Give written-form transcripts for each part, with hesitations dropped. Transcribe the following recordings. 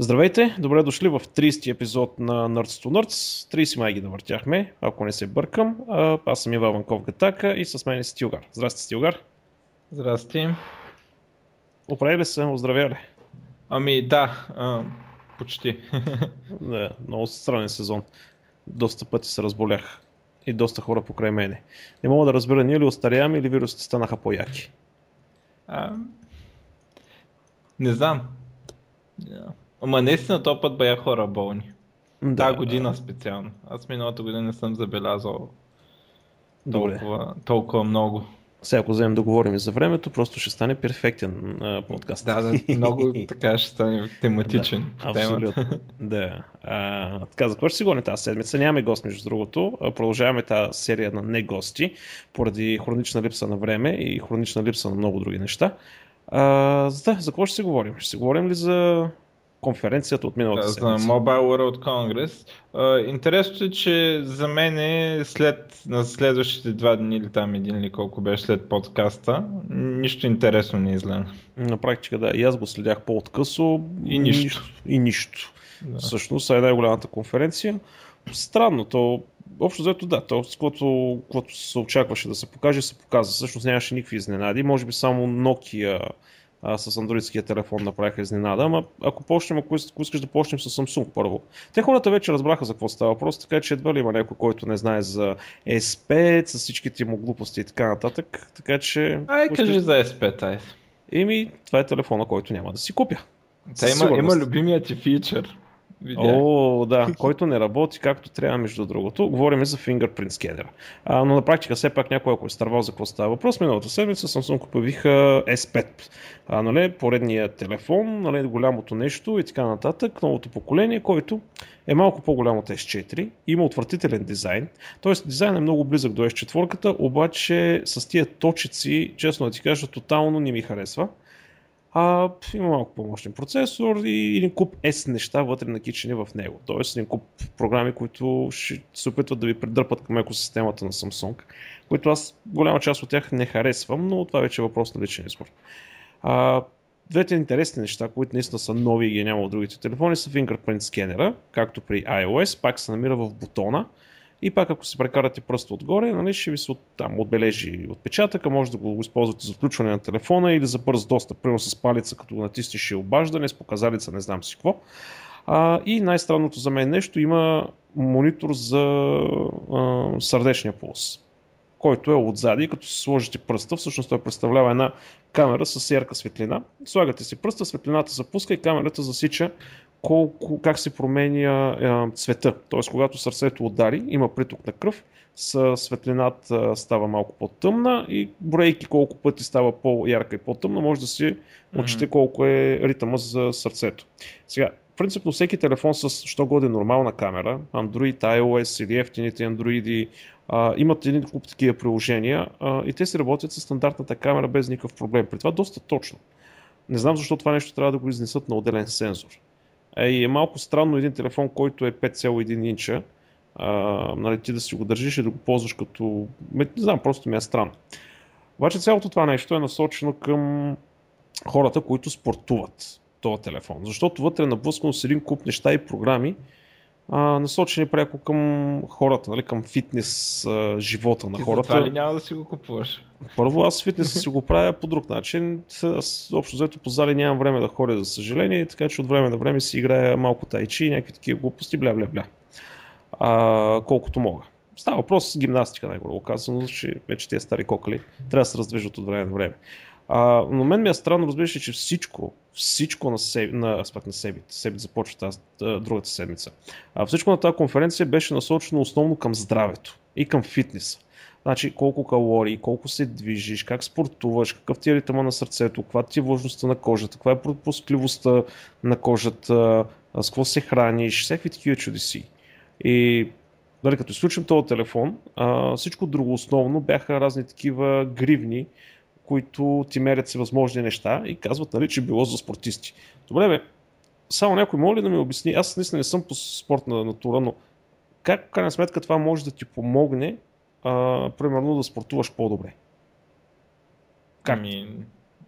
Здравейте, добре дошли в 30-ти епизод на Nerds to Nerds. 30 май ги навъртяхме, ако не се бъркам. Аз съм Ива Ванков Гатака и с мен е Стилгар. Здрасти, Стилгар. Здрасти. Оправи ли се? Оздравяли? Ами да, почти. Да, много странен сезон. Доста пъти се разболях. И доста хора покрай мене. Не мога да разбера ние ли остаряваме или вирусите станаха по-яки. А, не знам. Ама наистина този път бая хора болни. Тая Да, година специално. Аз миналата година не съм забелязал добре. толкова много. Сега ако вземем да говорим и за времето, просто ще стане перфектен подкаст. Да, много така ще стане Да, тематичен по темата. абсолютно. Да. Така, за какво ще си говорим тази седмица? Нямаме гост, между другото. Продължаваме тази серия на не гости, поради хронична липса на време и хронична липса на много други неща. За какво ще си говорим? Ще си говорим ли за конференцията от миналата За седмица? Mobile World Congress. Интересното е, че за мен на следващите 2 дни или там един или колко беше след подкаста, нищо интересно не излезе. На практика, да. И аз го следях по-откъсо. И нищо. И нищо. Да. Всъщност е най-голямата конференция. Странно, то общо взето да, то с което се очакваше да се покаже, се показа. Всъщност нямаше никакви изненади. Може би само Nokia с андроидския телефон направиха изненада, ама ако почнем, ако искаш да почнем с Samsung първо. Те хората вече разбраха за какво става въпрос, така че едва ли има някой, който не знае за S5, с всичките му глупости и така нататък. Така че... Кажи за S5, ай. Това е телефона, който няма да си купя. Има любимия ти фичър. Видях. О, да, който не работи както трябва, между другото. Говорим за Fingerprint скенера. Но на практика все пак някой, ако е стървал за какво става въпрос, миналата седмица Samsung появиха S5. Нали, поредният телефон, нали, голямото нещо и така нататък, новото поколение, който е малко по-голям от S4, има отвратителен дизайн, т.е. дизайн е много близък до S4, обаче с тия точици, честно да ти кажа, тотално не ми харесва. Има малко по-мощен процесор и един куп S неща вътре накичени в него. Тоест един куп програми, които ще се опитват да ви придърпат към екосистемата на Samsung, които аз голяма част от тях не харесвам, но това вече е въпрос на личен избор. Двете интересни неща, които наистина са нови и ги няма от другите телефони, са Fingerprint скенера, както при iOS, пак се намира в бутона. И пак ако се прекарате пръста отгоре, нали, ще ви се там отбележи отпечатъка, може да го използвате за включване на телефона или за бърз достъп, примерно с палица, като го натиснеш и обаждане, с показалица, не знам си какво. И най-странното за мен нещо, има монитор за сърдечния пулс, който е отзади, като се сложите пръста, всъщност той представлява една камера с ярка светлина. Слагате си пръста, светлината се пуска и камерата засича как се променя цвета. Т.е. когато сърцето удари, има приток на кръв, светлината става малко по-тъмна и бройки колко пъти става по-ярка и по-тъмна, може да си отчете колко е ритъма за сърцето. Сега, принципно всеки телефон с що годе нормална камера, Android, iOS или ефтините Android, имат един куп такива приложения и те си работят с стандартната камера без никакъв проблем. При това доста точно. Не знам защо това нещо трябва да го изнесат на отделен сензор. И е малко странно един телефон, който е 5,1 инча, нали, ти да си го държиш и да го ползваш като... Не знам, просто ми е странно. Обаче цялото това нещо е насочено към хората, които спортуват този телефон. Защото вътре е наблъскано с един куп неща и програми, насочени пряко към хората, нали, към фитнес живота на хората. Това ли няма да си го купуваш? Първо, аз фитнеса си го правя по друг начин. Аз общо взето по зали нямам време да ходя, за съжаление, така че от време на време си играя малко тайчи и някакви такива глупости, бля. Колкото мога. Става въпрос с гимнастика, най-горе казано, че вече тези стари кокали трябва да се раздвижват от време на време. Но мен ми е странно, разбираш, че всичко на Себит започва тази другата седмица. Всичко на тази конференция беше насочено основно към здравето и към фитнеса. Значи колко калории, колко се движиш, как спортуваш, какъв ти е ритъма на сърцето, каква ти е влажността на кожата, каква е пропускливостта на кожата, с какво се храниш, всякакви такива чудеси. И нали, като изключим този телефон, всичко друго основно бяха разни такива гривни, които ти мерят всевъзможни неща и казват, нали, че било за спортисти. Добре, бе, само някой може ли да ми обясни, аз наистина не съм по спортна натура, но как в крайна сметка това може да ти помогне, примерно да спортуваш по-добре? Как?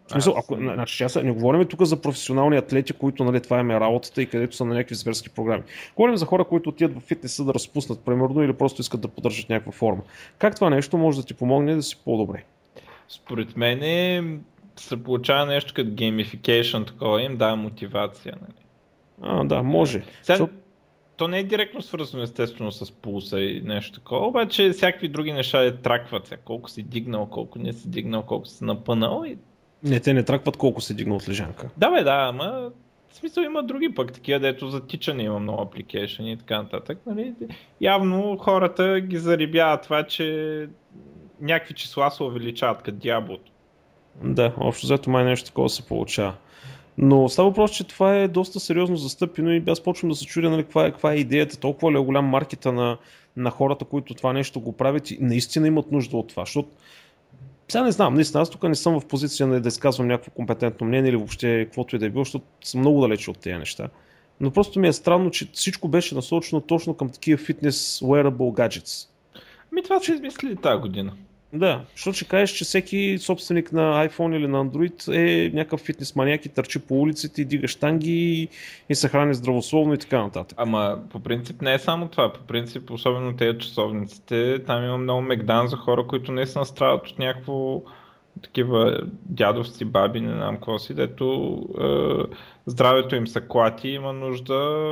В смисъл, ако, значи, сега не говорим тук за професионални атлети, които нали, това им е работата и където са на някакви зверски програми. Говорим за хора, които отидат в фитнеса да разпуснат, примерно, или просто искат да поддържат някаква форма. Как това нещо може да ти помогне да си по-добре? Според мен се получава нещо като gamification, такова им дава мотивация. Нали? Да, може. Сега, то не е директно свързано естествено с пулса и нещо такова, обаче всякакви други неща да тракват. Колко си дигнал, колко не си дигнал, колко си напънал. И... Не, те не тракват колко си дигнал от лежанка. Да, ама в смисъл има други пък такива, дето за тичане има много апликейшени и така нататък. Нали? Явно хората ги зарибяват това, че някакви числа се увеличават като дяволото. Да, общо взето май нещо такова се получава. Но става въпрос, че това е доста сериозно застъпено и аз почвам да се чудя нали, каква е идеята, толкова ли е голям маркета на хората, които това нещо го правят и наистина имат нужда от това, защото сега не знам, наистина аз тук не съм в позиция да изказвам някакво компетентно мнение или въобще каквото и да е било, защото съм много далече от тези неща. Но просто ми е странно, че всичко беше насочено точно към такива фитнес wearable gadgets. Това са измислили тази година. Да, защото ще кажеш, че всеки собственик на iPhone или на Android е някакъв фитнес маняк и търчи по улиците и дига щанги и се храни здравословно и така нататък. Ама по принцип не е само това, по принцип особено тези часовниците, там има много мегдан за хора, които наистина страдат от някакво такива дядовци, баби, не знам какво си, дето здравето им се клати, има нужда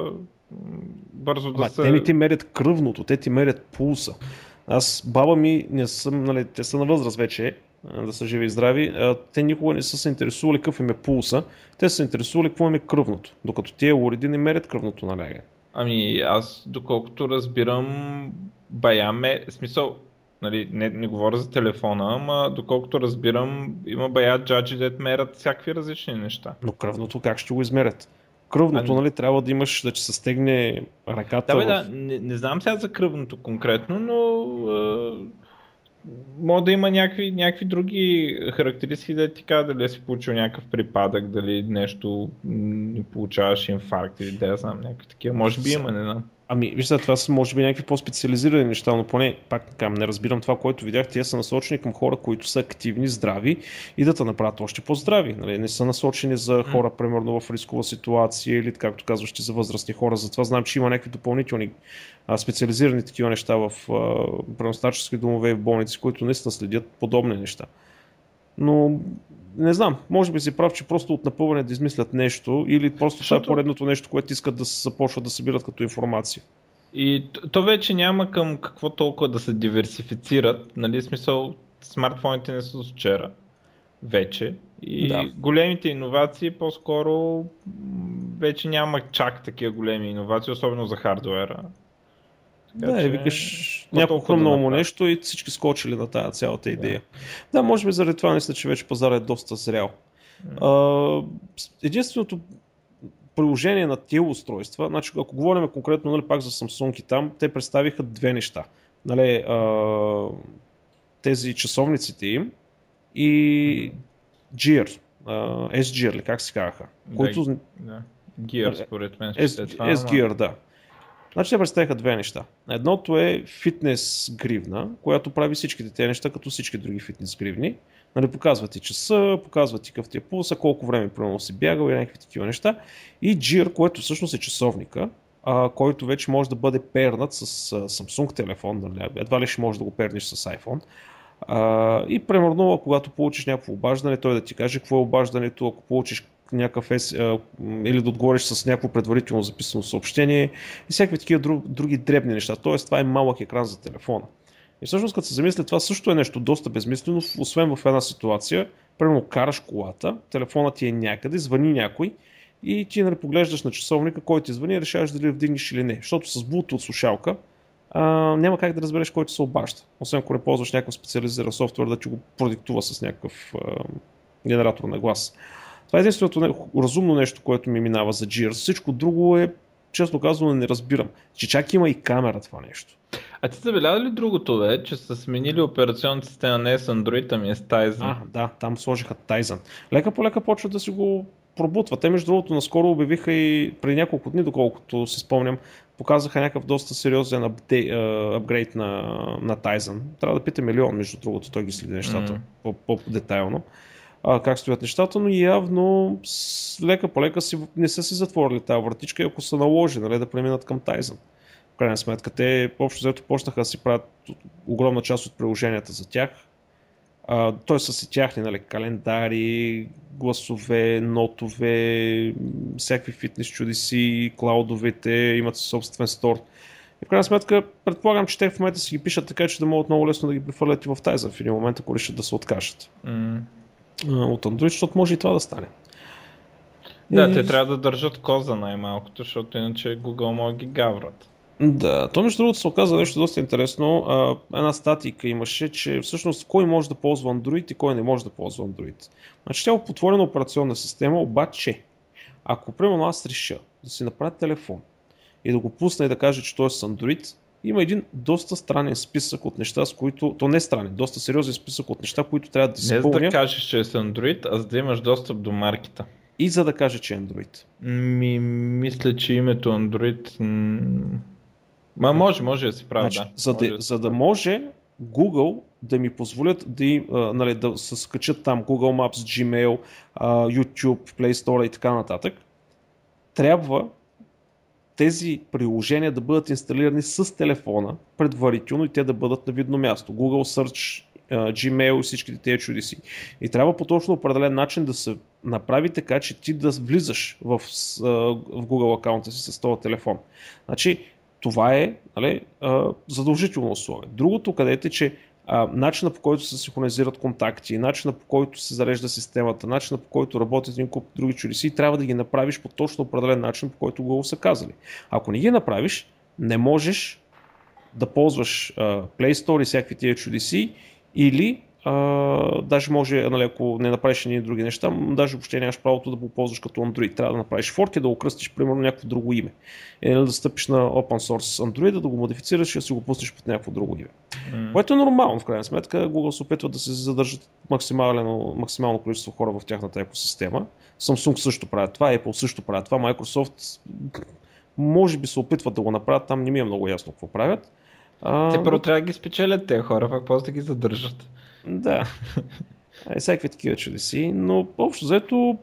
бързо да се... Те не ти мерят кръвното, те ти мерят пулса. Аз, баба ми, не съм, нали, те са на възраст вече, да са живи и здрави, те никога не са се интересували какъв им е пулса, те са се интересували какво им е кръвното, докато тия уреди не мерят кръвното налягане. Ами аз, доколкото разбирам, смисъл, нали, не говоря за телефона, ама доколкото разбирам, има бая джаджи, дет мерят всякакви различни неща. Но кръвното как ще го измерят? Кръвното, нали, трябва да имаш, да че се стегне ръката. Да, не знам сега за кръвното конкретно, но може да има някакви други характеристики, да ти кажа дали си получил някакъв припадък, дали нещо не получаваш инфаркт или да я знам, някакви такива. Може би има, не знам. Ами, вижте, това са може би някакви по-специализирани неща, но поне, пак така, не разбирам това, което видях, те са насочени към хора, които са активни, здрави и да те направят още по-здрави. Нали? Не са насочени за хора, примерно в рискова ситуация или, както казваш, за възрастни хора. Затова знам, че има някакви допълнителни специализирани такива неща в преностачески домове и в болници, които наистина следят подобни неща. Но не знам, може би си прав, че просто от напъване да измислят нещо или просто това е поредното нещо, което искат да се започват да събират като информация. И то вече няма към какво толкова да се диверсифицират, нали, смисъл смартфоните не са с вчера вече и големите иновации по-скоро вече няма чак такива големи иновации, особено за хардуера. Да, викаш няколко хрумнало нещо и всички скочили на тази цялата идея. Да, може би заради това мисля, че вече пазара е доста зрял. Единственото приложение на тези устройства, значи ако говорим конкретно нали, пак за Samsung и там, те представиха две неща. Нали, тези часовниците им и Gear, S-Gear ли как се казаха? Gear според мен. S-Gear, да. Значи те представиха две неща. Едното е фитнес гривна, която прави всичките тези неща, като всички други фитнес гривни. Нали, показва ти часа, показва ти какъв ти е пулса, колко време примерно си бягал и някакви такива неща. И Gear, което всъщност е часовника, който вече може да бъде пернат с Samsung телефон, нали, едва ли ще можеш да го перниш с iPhone. И примерно, когато получиш някакво обаждане, той да ти каже какво е обаждането, ако получиш някакъв или да отговориш с някакво предварително записано съобщение и всякакви такива други дребни неща. Тоест това е малък екран за телефона. И всъщност като се замисля, това също е нещо доста безмислено, освен в една ситуация, примерно караш колата, телефонът ти е някъде, звъни някой и ти нали, поглеждаш на часовника, който ти звъни и решаваш дали вдигнеш или не. Защото с Bluetooth слушалка няма как да разбереш който се обажда. Освен ако не ползваш някакъв специализиран софтуер да ти го продиктува с някакъв генератор на глас. Това е единственото разумно нещо, което ми минава за Gear. Всичко друго е, честно казано, не разбирам. Че чак има и камера това нещо. А ти забеляза ли другото, че са сменили операционната система не с Android, ами е с Tizen? Да, там сложиха Tizen. Лека по лека почват да си го пробутват. Те между другото наскоро обявиха и преди няколко дни, доколкото си спомням, показаха някакъв доста сериозен апгрейд на Tizen. Трябва да питаме Леон, между другото, той ги следи нещата по-детайлно. как стоят нещата, но явно лека по лека не са си затворили тази вратичка и ако се наложи, нали, да преминат към Tizen. В крайна сметка, те общо взето почнаха да си правят огромна част от приложенията за тях. Той са си тяхни, нали, календари, гласове, нотове, всякакви фитнес чудеси, клаудовете, имат собствен стор. И в крайна сметка, предполагам, че те в момента си ги пишат така, че да могат много лесно да ги прехвърлят и в Tizen в един момент, ако решат да се откажат. От Android, защото може и това да стане. Да, те трябва да държат коза най-малкото, защото иначе Google може ги гаврат. Да, то между другото се оказа нещо доста интересно. Една статика имаше, че всъщност кой може да ползва Android и кой не може да ползва Android. Значи тя е отворена операционна система, обаче ако примерно аз реша да си направя телефон и да го пусна и да кажа, че той е с Android, има един доста странен списък от неща, с които... То не е странен, доста сериозен списък от неща, които трябва да се изпълня. Не за да кажеш, че е с Android, а за да имаш достъп до маркета. И за да кажа, че е Android. Мисля, че името Android... може да си прави, значи, да. За да може Google да ми позволят нали, да се скачат там Google Maps, Gmail, YouTube, Play Store и така нататък, трябва тези приложения да бъдат инсталирани с телефона предварително и те да бъдат на видно място. Google Search, Gmail и всичките тези чудеси. И трябва по точно определен начин да се направи така, че ти да влизаш в Google акаунта си с този телефон. Значи, това е, нали, задължително условие. Другото, където е, че начинът, по който се синхронизират контакти, начинът, по който се зарежда системата, начинът, по който работят един куп други чудеси, трябва да ги направиш по точно определен начин, по който Google са казали. Ако не ги направиш, не можеш да ползваш Play Store и всякакви тия чудеси или даже може, нали, ако не направиш едни други неща, даже въобще нямаш правото да го ползваш като Android. Трябва да направиш форк и да го кръстиш, примерно, някакво друго име. Да стъпиш на open source Android, да го модифицираш и да си го пуснеш под някакво друго име. Което е нормално, в крайна сметка. Google се опитва да се задържат максимално количество хора в тяхната екосистема. Samsung също правят това, Apple също правят това, Microsoft може би се опитват да го направят, там не ми е много ясно какво правят. Те първо трябва да ги спечелят тези хора, пак после да ги задържат. Да. Всякакви такива чудеси, но общо взето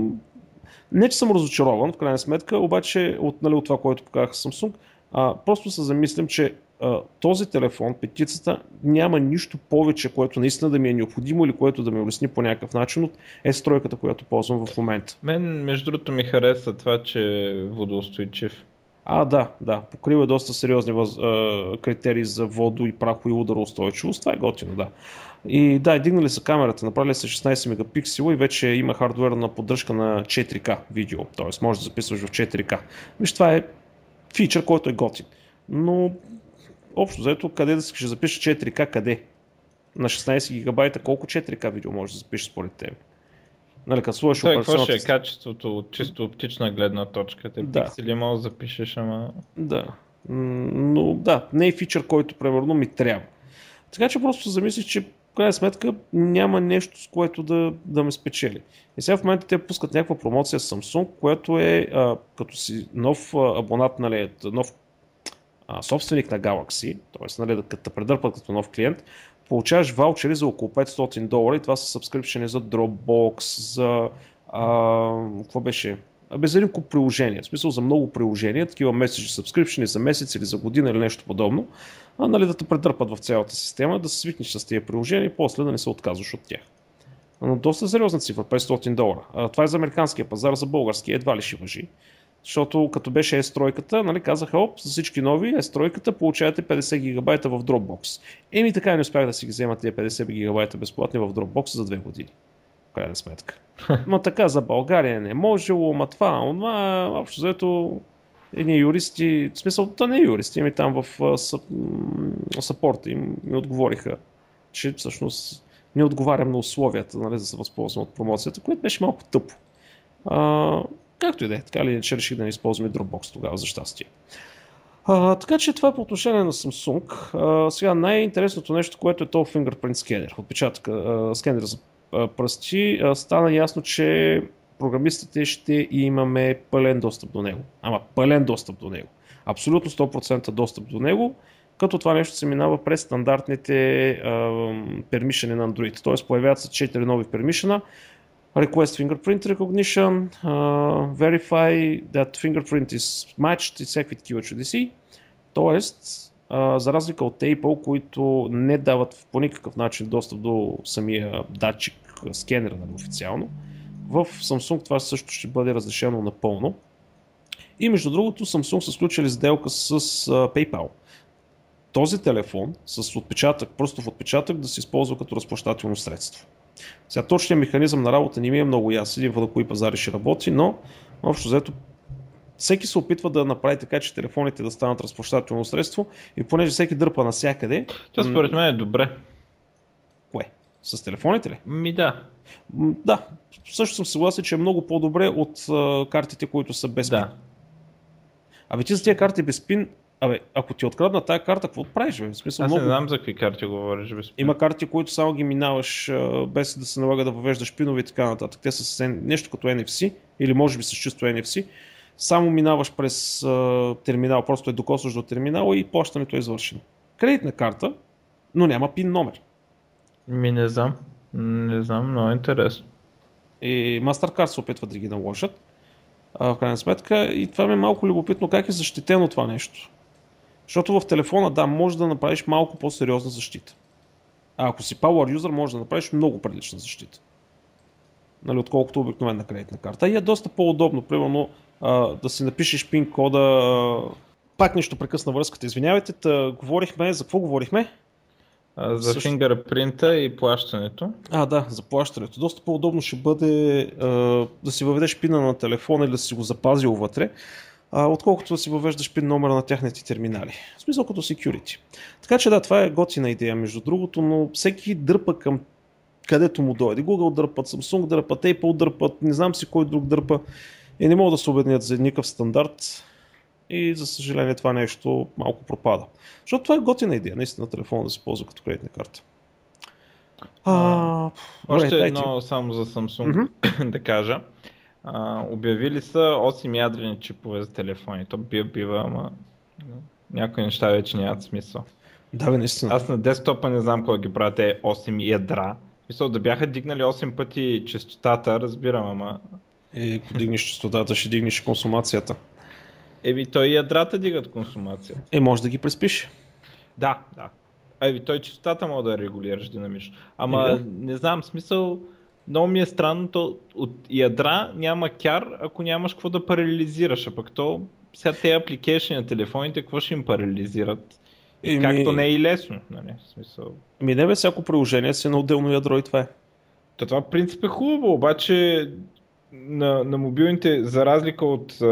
не, че съм разочарован в крайна сметка, обаче от това, което показаха Samsung, просто се замислям, че този телефон, петицата, няма нищо повече, което наистина да ми е необходимо или което да ми улесни по някакъв начин от S3, която ползвам в момента. Мен, между другото, ми хареса това, че е водоустойчив. Да. Покрива доста сериозни критерии за водо и прахо и удароустойчивост. Това е готино, да. И да, дигнали са камерата, направили са 16 мегапиксела и вече има хардуерна поддръжка на 4K видео, т.е. може да записваш в 4K. Виж, това е фичър, който е готин. Но общо взето, къде да ще запишеш 4K, къде? На 16 гигабайта колко 4K видео можеш да запишеш според тебе? Нали, като сложиш какво ще е качеството от чисто оптична гледна точка? Те пиксели може да запишеш, ама... Да, но да, не е фичър, който примерно ми трябва. Така че просто се замислих, че в крайна сметка няма нещо, с което да ме спечели. И сега в момента те пускат някаква промоция с Samsung, което е като си нов абонат, нали, нов собственик на Galaxy, т.е. нали, като те предърпат като нов клиент, получаваш ваучери за около $500 и това са сабскрипшени за Dropbox, за какво беше? За един куп приложения, в смисъл за много приложения, такива месечни сабскрипшени за месец или за година или нещо подобно, нали, да те предърпат в цялата система, да се свикнеш с тези приложения и после да не се отказваш от тях. Но доста сериозна цифра, $500. Това е за американския пазар, за българския едва ли ще важи. Защото като беше S3, нали, казаха, за всички нови S3 получавате 50 гигабайта в Dropbox. Така не успях да си ги вземат тези 50 гигабайта безплатни в Dropbox за 2 години. В крайна сметка. Ма така за България не можело, онова, общо взето едни юристи, в смисъл, то не е юристи, ами там в съпорта им ми отговориха, че всъщност не отговарям на условията, нали, да се възползвам от промоцията, което беше малко тъпо. Както и да е, така ли иначе реших да не използваме Dropbox тогава, за щастие. Така че това е по отношение на Samsung. Сега най-интересното нещо, което е този Fingerprint скенер, отпечатък, скенер за пръсти, стана ясно, че програмистите ще имаме пълен достъп до него. Пълен достъп до него. Абсолютно 100% достъп до него, като това нещо се минава през стандартните пермишени на Android. Т.е. появяват се 4 нови пермишена. Request fingerprint recognition, verify that fingerprint is matched и всякакви такива чудеси. Тоест, за разлика от Apple, които не дават по никакъв начин достъп до самия датчик, скенера официално, в Samsung това също ще бъде разрешено напълно. И между другото, Samsung са сключили сделка с PayPal. Този телефон с отпечатък, пръстов отпечатък да се използва като разплащателно средство. Сега точният механизъм на работа не ми е много ясен, на кои пазари ще работи, но общо взето всеки се опитва да направи така, че телефоните да станат разплащателно средство и понеже всеки дърпа навсякъде... Това според мен е добре. Кое? С телефоните ли? Да. Да, също съм съгласен, че е много по-добре от картите, които са без пин. Да. Абе ти за тия карти без пин, ако ти открадна тая карта, какво правиш? В смисъл, Аз много... не знам за какви карти говориш без пин. Има карти, които само ги минаваш без да се налага да въвеждаш пинове и така нататък. Те са с нещо като NFC или може би с чисто NFC. Само минаваш през терминал, просто е докосваш до терминала и плащането е извършено. Кредитна карта, но няма пин номер. Не знам. Не знам, много интересно. И MasterCard се опитват да ги наложат. В крайна сметка и това ми е малко любопитно как е защитено това нещо. Защото в телефона, да, може да направиш малко по-сериозна защита. А ако си Power User, може да направиш много прилична защита. Нали, отколкото обикновена кредитна карта. И е доста по-удобно, примерно, да си напишеш пин кода. Пак нещо прекъсна връзката, извинявайте. Говорихме, за какво говорихме? За фингърпринта и плащането. Да, за плащането. Доста по-удобно ще бъде да си въведеш пина на телефона или да си го запазил вътре, отколкото да си въвеждаш пин номера на тяхните терминали. В смисъл като security. Така че да, това е готина идея между другото, но всеки дърпа към където му дойде. Google дърпат, Samsung дърпат, Apple дърпат, не знам си кой друг дърпа и не могат да се обединят за никакъв стандарт и за съжаление това нещо малко пропада. Защото това е готина идея, наистина телефона да се ползва като кредитна карта. Още едно само за Samsung да кажа. Обявили са 8 ядрени чипове за телефони. То бива, ама някои неща вече нямат смисъл. Да, бе, наистина. Аз на десктопа не знам кой ги правят 8 ядра. Мисля, да бяха дигнали 8 пъти честотата, разбирам, ама... Ако дигнеш честотата, ще дигнеш консумацията. Той и ядрата дигат консумация. Може да ги преспиш. Да. Той честотата може да регулираш динамично. Ама не знам, смисъл, много ми е странно, то от ядра няма кяр, ако нямаш какво да парализираш, а пък то сега тези апликейшни на телефоните, какво ще им парализират? Както не е и лесно, нали? Смисъл. Не бе, всяко приложение си на отделно ядро и това е. Това в принцип е хубаво, обаче на мобилните, за разлика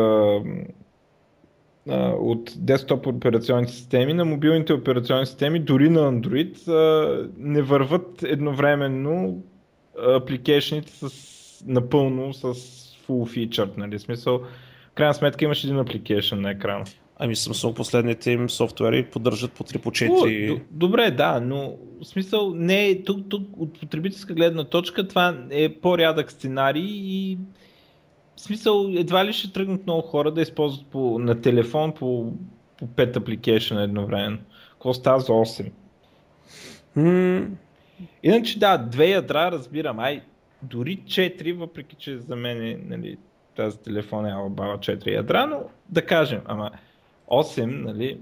от десктоп операционните системи, на мобилните операционни системи, дори на Android, не върват едновременно апликейшните напълно с full feature, нали? В смисъл, в крайна сметка имаш един апликейшн на екрана. Samsung последните им софтуери поддържат по 3 по 4. Добре, да, но в смисъл не е тук от потребителска гледна точка това е по-рядък сценарий и в смисъл едва ли ще тръгнат много хора да използват на телефон по 5 апликейшна едновременно. Какво става за 8? Иначе да, 2 ядра разбирам, дори 4, въпреки че за мен нали, тази телефон е алабала 4 ядра, но да кажем, ама 8, нали,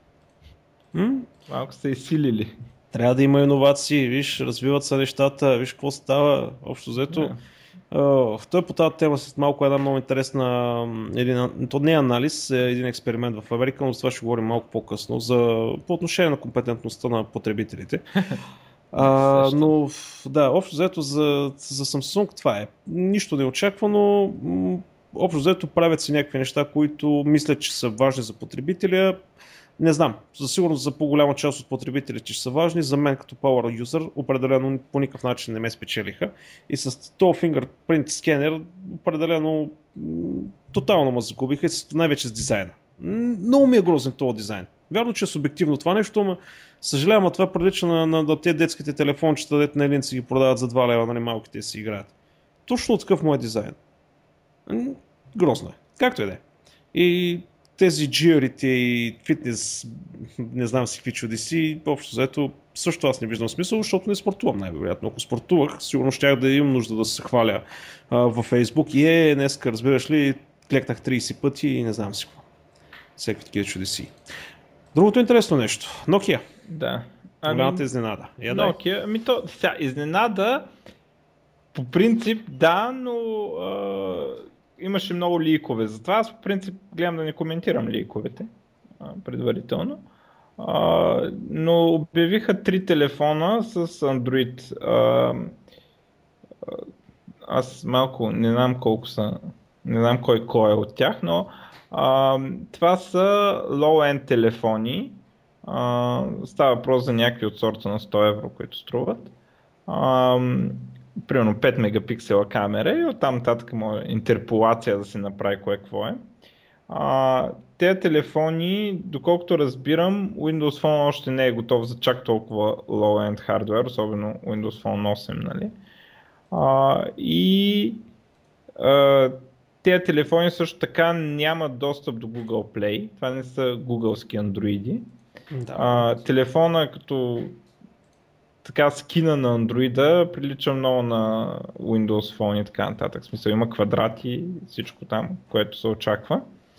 малко са изсилили. Трябва да има иновации, виж, развиват се нещата, виж какво става, общо взето. Той по тази тема с малко една много интересна, то не е анализ, е един експеримент в Америка, но за това ще говорим малко по-късно, по отношение на компетентността на потребителите. Но да, общо взето за Samsung това е. Нищо неочаквано, общо взето правят си някакви неща, които мислят, че са важни за потребителя. Не знам, със сигурност за по-голяма част от потребителите ще са важни, за мен като Power User определено по никакъв начин не ме спечелиха и с този fingerprint скенер определено тотално ме загубиха и най-вече с дизайна. Много ми е грозен този дизайн. Вярно, че е субективно това нещо, но съжалявам, това прилича на тези детските телефончета, дето на елинци ги продават за 2 лева, нали, малките си играят. Точно такъв му е дизайн. Грозно е. Както и да е. И тези джиарите и фитнес, не знам си какви чудеси, общо взето също аз не виждам смисъл, защото не спортувам най-вероятно. Ако спортувах, сигурно щях да имам нужда да се хваля във Фейсбук и днеска, разбираш ли, клекнах 30 пъти и не знам си какво. Всеки такива чудеси. Другото интересно нещо. Nokia. Да. Голямата изненада. Nokia, изненада по принцип да, но имаше много ликове. Затова аз по принцип гледам да не коментирам ликовете предварително. Но обявиха 3 телефона с Android. Аз малко не знам колко са, не знам кой е от тях, но това са low-end телефони. Става въпрос за някакви от сорта на 100 евро, които струват. Примерно 5 мегапиксела камера и оттам нататък може интерполация да се направи кое какво е. Тези телефони, доколкото разбирам, Windows Phone още не е готов за чак толкова low-end хардвер, особено Windows Phone 8, нали? Тези телефони също така нямат достъп до Google Play. Това не са гугълски андроиди. Да. Телефона като така скина на андроида прилича много на Windows Phone и така нататък. В смисъл има квадрати, всичко там, което се очаква.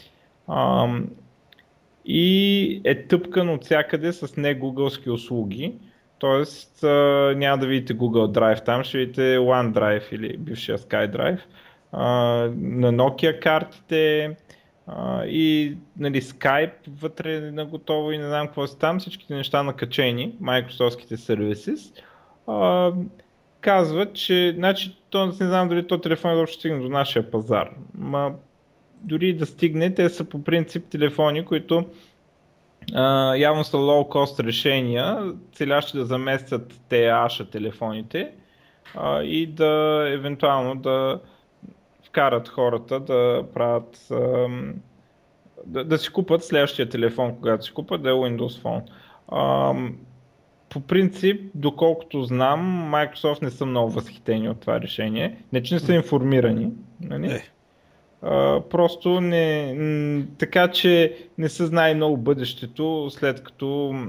И е тъпкан от всякъде с не гугълски услуги. Тоест няма да видите Google Drive, там ще видите OneDrive или бившия SkyDrive. На Nokia картите и нали, Skype вътре на готово и не знам какво са там, всичките неща накачени, Microsoftските services. Казват, че значи, не знам дали то телефон изобщо ще стигне до нашия пазар. Дори да стигне, те са по принцип телефони, които явно са low-cost решения, целящи да заместят TAA телефоните и да евентуално да вкарат хората да правят да си купат следващия телефон, когато си купат, да е Windows Phone. По принцип, доколкото знам, Microsoft не са много възхитени от това решение. Не, че не са информирани. Нали? Просто не, така че не се знае много бъдещето, след като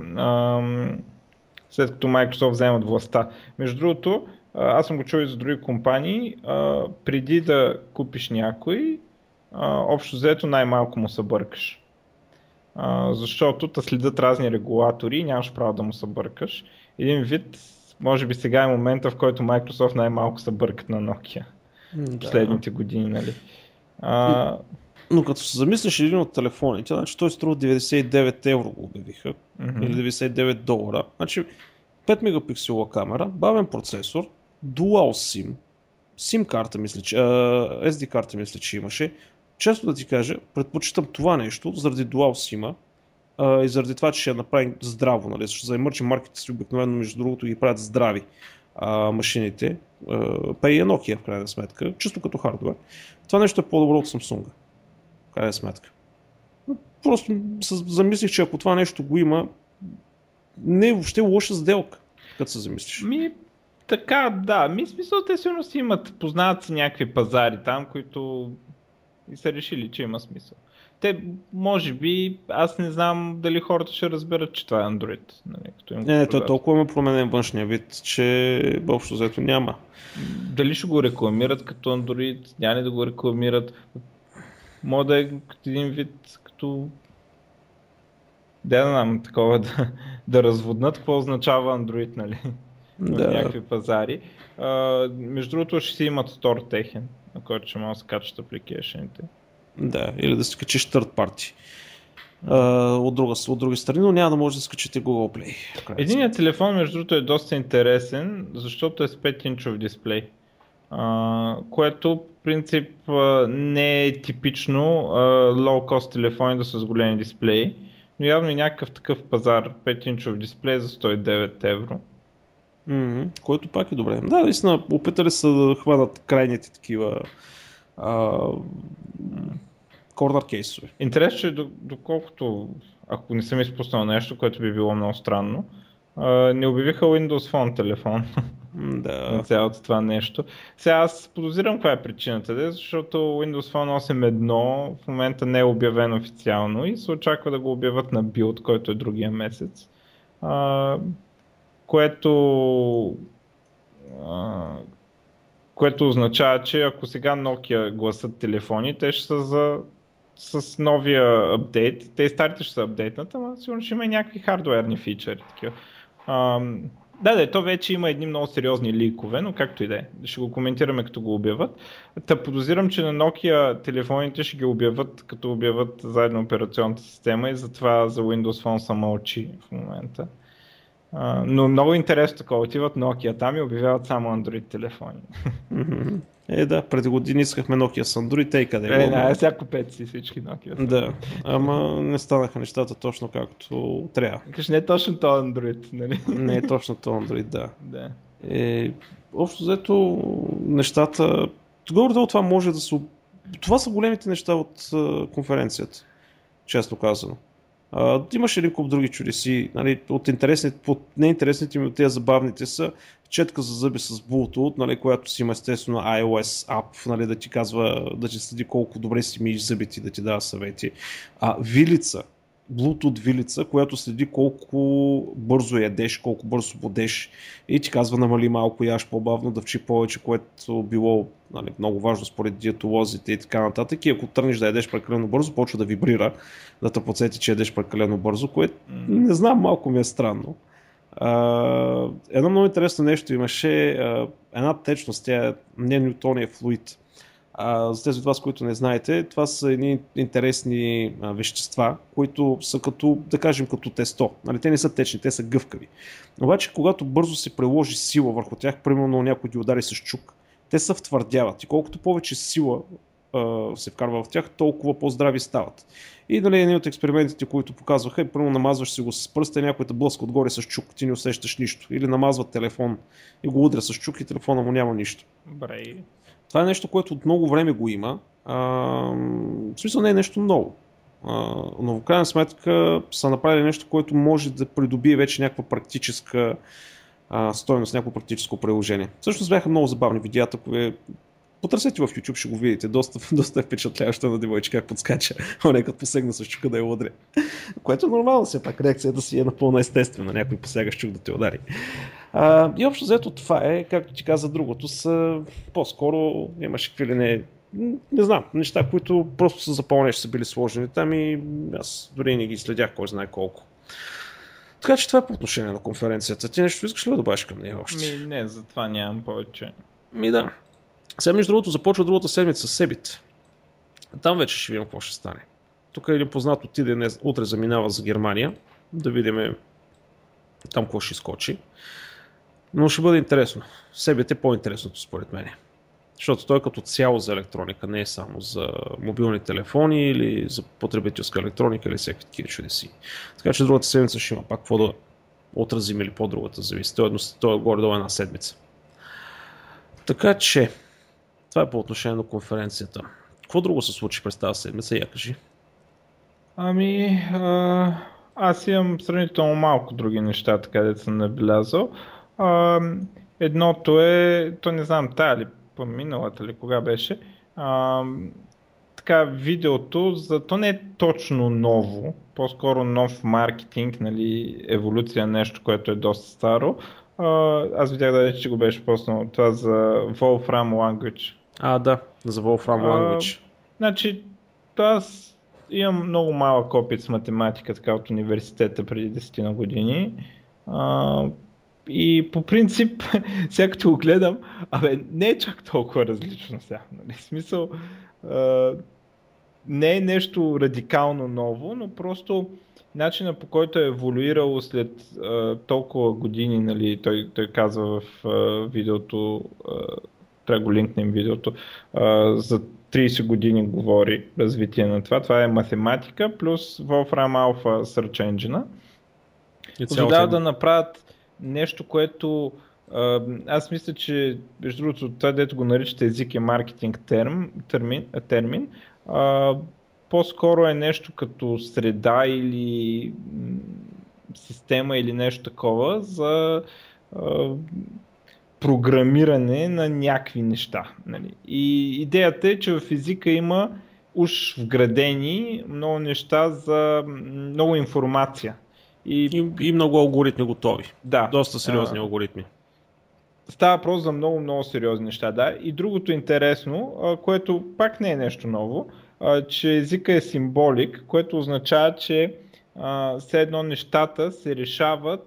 Microsoft вземат властта. Между другото, аз съм го чул и за други компании, преди да купиш някой, общо взето най-малко му се бъркаш. Защото те следят разни регулатори и нямаш право да му се бъркаш. Един вид, може би сега е момента, в който Microsoft най-малко се бъркат на Nokia. Последните години, нали? Но като се замислиш един от телефоните, значи той струва 99 евро го обявиха, или 99 долара. Значи 5 мегапиксела камера, бавен процесор, Dual SIM, SIM карта мисля, че, SD карта мисля, че имаше. Често да ти кажа, предпочитам това нещо заради Dual SIM-а и заради това, че ще я направим здраво, нали? Защото за emerging маркетите си обикновено, между другото, ги правят здрави машините, па и Nokia в крайна сметка, чисто като хардвер. Това нещо е по-добро от Samsung, в крайна сметка. Просто замислих, че ако това нещо го има, не е въобще лоша сделка, като се замислиш. Така, да. Смисъл, те сигурно си имат, познават се някакви пазари там, които и са решили, че има смисъл. Те, може би, аз не знам дали хората ще разберат, че това е Android. Нали, той толкова има променен външния вид, че общо взето няма. Дали ще го рекламират като Android, няма ли да го рекламират. Може да е един вид като... Да знам такова да разводнат какво означава Android, нали? В някакви пазари. Между другото ще си имат стор техен, на който ще може да се качат апликейшените. Да, или да си качиш third party. От други страни, но няма да може да скачите Google Play. Единият телефон, между другото, е доста интересен, защото е с 5-инчов дисплей, което в принцип не е типично low-cost телефони да са с големи дисплеи, но явно и някакъв такъв пазар, 5-инчов дисплей за 109 евро. Който пак е добре. Да, наистина, опитали са да хванат крайните такива корнер кейсове. Интересно, че доколкото, ако не съм изпуснал нещо, което би било много странно, не обявиха Windows Phone телефон. Да. на цялото това нещо. Сега аз подозирам каква е причината, защото Windows Phone 8.1 в момента не е обявен официално и се очаква да го обявят на билд, който е другия месец. А, което, а, което означава, че ако сега Nokia гласат телефони, те ще са с новия апдейт. Те и старите ще са апдейтнат, ама сигурно ще има и някакви хардуерни фичъри. Такива. Да, то вече има едни много сериозни ликове, но както и да е. Ще го коментираме като го обяват. Та подозирам, че на Nokia телефоните ще ги обяват, като обяват заедно операционната система и затова за Windows Phone са мълчи в момента. Но много интересно такова. Отиват Nokia там и обявяват само Android телефони. Да, преди години искахме Nokia с Android, и къде Не, сега купете си всички Nokia. Да, ама не станаха нещата точно както трябва. Кажеш, не е точно то Android, нали? Не е точно то Android, да. Да. Общо взето нещата, горе-долу това може да се... Това са големите неща от конференцията, често казано. Имаш един куп други чудеси, нали, от интересните, от неинтересните ми от тези забавните са четка за зъби с Bluetooth, нали, която си има естествено iOS app, нали, да ти казва, да ти следи колко добре си миеш зъбите и да ти дава съвети. Вилица, Bluetooth вилица, която следи колко бързо ядеш, колко бързо бодеш и ти казва намали малко, яш по-бавно, да вчи повече, което било, нали, много важно според диетолозите и така нататък. И ако тръгнеш да ядеш прекалено бързо, почва да вибрира, да те подсети, че ядеш прекалено бързо, което не знам, малко ми е странно. Едно много интересно нещо имаше, една течност, тя е не Ньютония флуид. За тези от вас, които не знаете, това са едни интересни вещества, които са като, да кажем, като тесто. Нали, те не са течни, те са гъвкави. Обаче, когато бързо се приложи сила върху тях, примерно някой ги удари с чук, те се втвърдяват и колкото повече сила се вкарва в тях, толкова по-здрави стават. И нали, един от експериментите, които показваха, е първо намазваш си го с пръста и някой те блъска отгоре с чук, ти не усещаш нищо. Или намазват телефон и го удря с чук и телефона му няма нищо. Добре. Това е нещо, което от много време го има. В смисъл не е нещо ново. Но в крайна сметка са направили нещо, което може да придобие вече някаква практическа стойност, някакво практическо приложение. Всъщност бяха много забавни видеята, потърсете в YouTube, ще го видите. Доста е впечатляващо на девойче как подскача. Като посегна с чука да я удря. Което е нормално, все пак реакцията си е напълно естествена. Някой посяга с чук да те удари. И общо взето това е, както ти каза, другото са по-скоро имаше какви ли не знам, неща, които просто са запълнеш са били сложени там и аз дори не ги следях кой знае колко. Така че това е по отношение на конференцията. Ти нещо искаш ли да добавиш към нея още? Не, за това нямам повече. Да. Сега между другото започва другата седмица с Себит. Там вече ще видим какво ще стане. Тук един познат отиде, утре заминава за Германия. Да видим там какво ще скочи. Но ще бъде интересно. Себит е по-интересното според мен. Защото той е като цяло за електроника, не е само за мобилни телефони или за потребителска електроника или всякакви такива чудеси. Така че другата седмица ще има пак какво да отразим или по-другата зависи. Той е горе-долу една седмица. Така че това е по отношение на конференцията. Какво друго се случи през тази седмица? Я кажи. Аз имам сравнително малко други неща, така да съм набелязал. Едното е, то не знам, тая ли по-миналата ли, кога беше, така видеото, то не е точно ново, по-скоро нов маркетинг, нали, еволюция, нещо, което е доста старо. Аз видях да че го беше поснал това за Wolfram Language. Да, за Wolfram Language. Значи, аз имам много малък опит с математика, така от университета преди 10 на години. И по принцип, сега като го гледам, не е чак толкова различно сега. Нали? В смисъл, не е нещо радикално ново, но просто начина по който е еволюирало след толкова години, нали, той казва в видеото, трябва да го линкнем видеото, за 30 години говори развитие на това. Това е математика плюс Wolfram Alpha Search Engine. Позволява да направят нещо, което аз мисля, че между другото това, дето го наричате език е маркетинг термин. По-скоро е нещо като среда или система или нещо такова за програмиране на някакви неща. Нали. И идеята е, че в езика има уж вградени много неща за много информация. И много алгоритми готови. Да. Доста сериозни алгоритми. Става въпрос за много, много сериозни неща, да. И другото интересно, което пак не е нещо ново, че езика е символик, което означава, че все едно нещата се решават,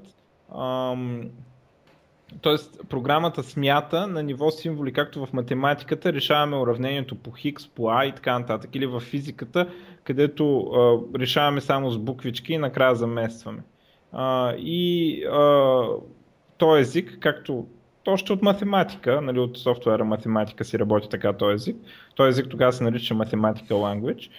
т.е. програмата смята на ниво символи, както в математиката решаваме уравнението по Хикс, по А и така нататък, или в физиката, където решаваме само с буквички и накрая заместваме. Този език, както още от математика, нали, от софтуера математика си работи така този език. Този език тогава се нарича Mathematical Language.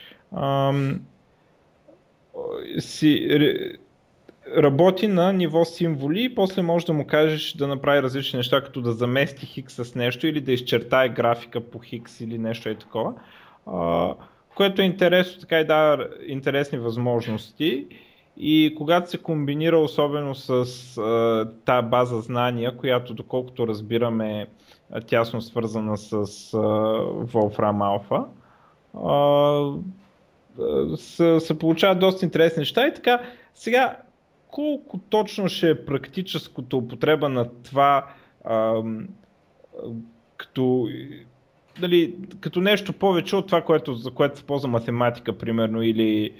Работи на ниво символи и после можеш да му кажеш да направи различни неща, като да замести хикс с нещо или да изчертае графика по хикс или нещо такова. Което е интересно, така и дава интересни възможности. И когато се комбинира особено с тази база знания, която доколкото разбираме е тясно свързана с Wolfram Alpha, се получават доста интересни неща и така. Сега, колко точно ще е практическото употреба на това като нещо повече от това, за което се ползва математика, примерно, или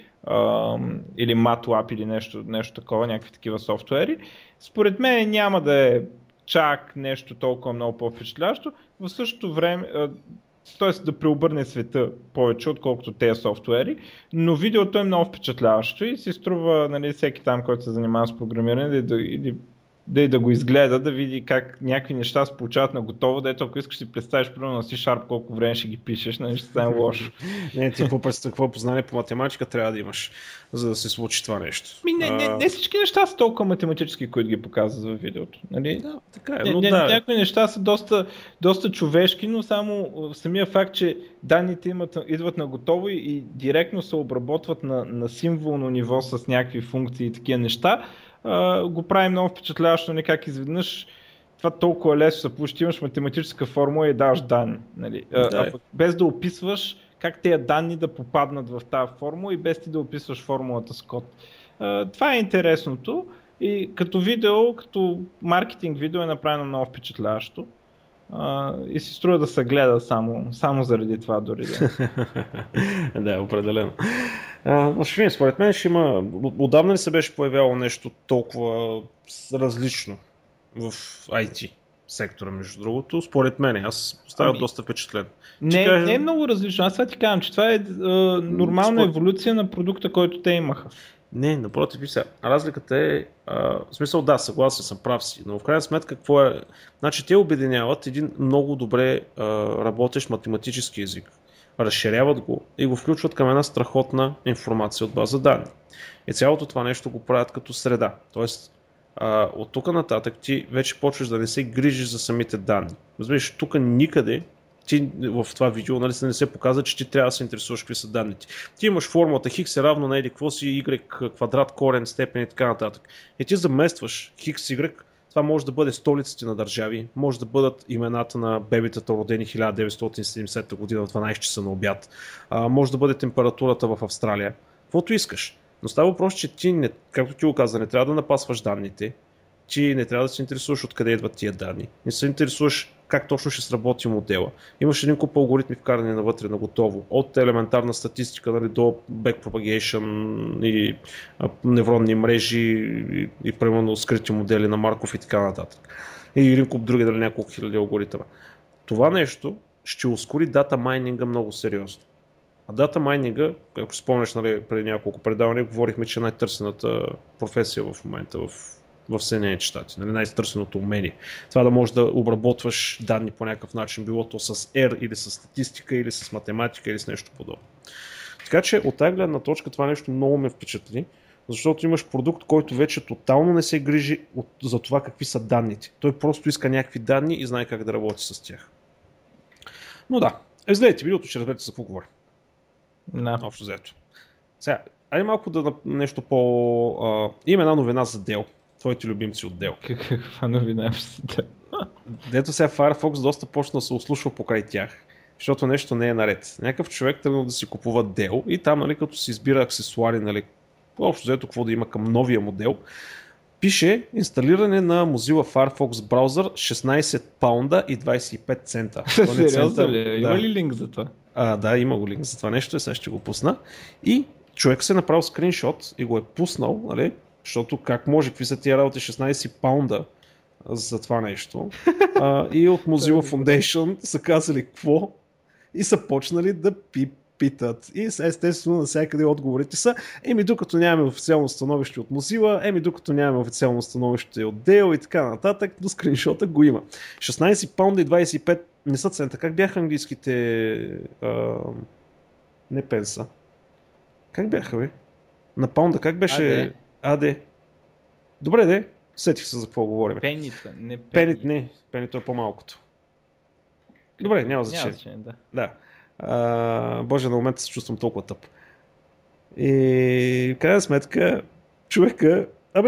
MATLAB или нещо такова, някакви такива софтуери. Според мен няма да е чак нещо толкова много по-впечатлящо. В същото време, т.е. да преобърне света повече, отколкото тези софтуери, но видеото е много впечатляващо и се струва, нали, всеки там, който се занимава с програмиране, да го изгледа, да види как някакви неща се получават на готово, дето ако искаш си представиш примерно на C# колко време ще ги пишеш, нали, ще стане лошо. Не, ти какво познание по математика трябва да имаш, за да се случи това нещо. Не всички неща са толкова математически, които ги показват във видеото. Нали? Да, така е, но да. Някои неща са доста човешки, но само самия факт, че данните идват на готово и директно се обработват на символно ниво с някакви функции и такива неща, го прави много впечатляващо, не как изведнъж това толкова лесно се получи, имаш математическа формула и даваш данни. Нали? Без да описваш как тези данни да попаднат в тази формула и без ти да описваш формулата с код. Това е интересното и като видео, като маркетинг видео е направено много впечатляващо. И си струва да се гледа само заради това дори. Да, определено. Според мен ще има. Отдавна ли се беше появяло нещо толкова различно в IT сектора, между другото? Според мен, аз оставам доста впечатлен. Не е много различно. Аз сега ти казвам, че това е нормална еволюция на продукта, който те имаха. Не, напротив, разликата е, в смисъл да, съгласен съм, прав си, но в крайна сметка какво е? Значи те обединяват един много добре работещ математически език, разширяват го и го включват към една страхотна информация от база данни. И цялото това нещо го правят като среда, т.е. от тук нататък ти вече почваш да не се грижиш за самите данни. Разбираш, тук никъде ти в това видео, нали, не се показва, че ти трябва да се интересуваш какви са данните. Ти имаш формулата хикс е равно на еди какво си, y квадрат, корен, степен и така нататък. И ти заместваш хикс, y, това може да бъде столиците на държави, може да бъдат имената на бебетата, родени 1970 година в 12 часа на обяд, може да бъде температурата в Австралия, каквото искаш. Но става въпрос, че ти, както ти го каза, не трябва да напасваш данните, ти не трябва да се интересуваш откъде идват тия данни, не се интересуваш как точно ще сработи модела. Имаш един куп алгоритми вкарани навътре на готово, от елементарна статистика, нали, до backpropagation и невронни мрежи и примерно скрити модели на Марков и така нататък. И един куп други, дали няколко хиляди алгоритъма. Това нещо ще ускори дата майнинга много сериозно. А дата майнинга, ако спомняш, нали, преди няколко предавания, говорихме, че е най-търсената професия в момента в Съединените щати, нали, най-търсеното умение. Това да можеш да обработваш данни по някакъв начин, било то с R или с статистика, или с математика, или с нещо подобно. Така че от тази гледна точка това нещо много ме впечатли, защото имаш продукт, който вече тотално не се грижи за това какви са данните. Той просто иска някакви данни и знае как да работи с тях. Но да, изгледайте видеото, ще разберете за какво говоря. Общо взето. Сега, айде малко да нещо по... Има една новина за Dell. Твоите любимци от Dell. Каква новина ще се дето сега Firefox доста почна да се ослушва покрай тях, защото нещо не е наред. Някакъв човек тръгнал да си купува Dell и там, нали, като си избира аксесуари, нали, общо взето какво да има към новия модел, пише инсталиране на Mozilla Firefox браузър 16 паунда и 25 цента. Сериозно ли? Има ли линк за това? Да, има го линк за това нещо и сега ще го пусна. И човек се е направил скриншот и го е пуснал, нали? Защото как може, какви са тия работи 16 паунда за това нещо. И от Mozilla Foundation са казали какво и са почнали да питат. И естествено навсякъде отговорите са, докато нямаме официално становище от Mozilla, докато нямаме официално становище от Dell и така нататък, до скриншота го има. 16 паунда и 25 не са цента. Как бяха английските не пенса? Как бяха, бе? На паунда как беше? АД. Добре, де. Сетих се за какво говорим. Пенита, не пенит. Пенито е по-малкото. Добре, няма значение. Да. Боже, на момента се чувствам толкова тъп. И в крайна сметка, човека,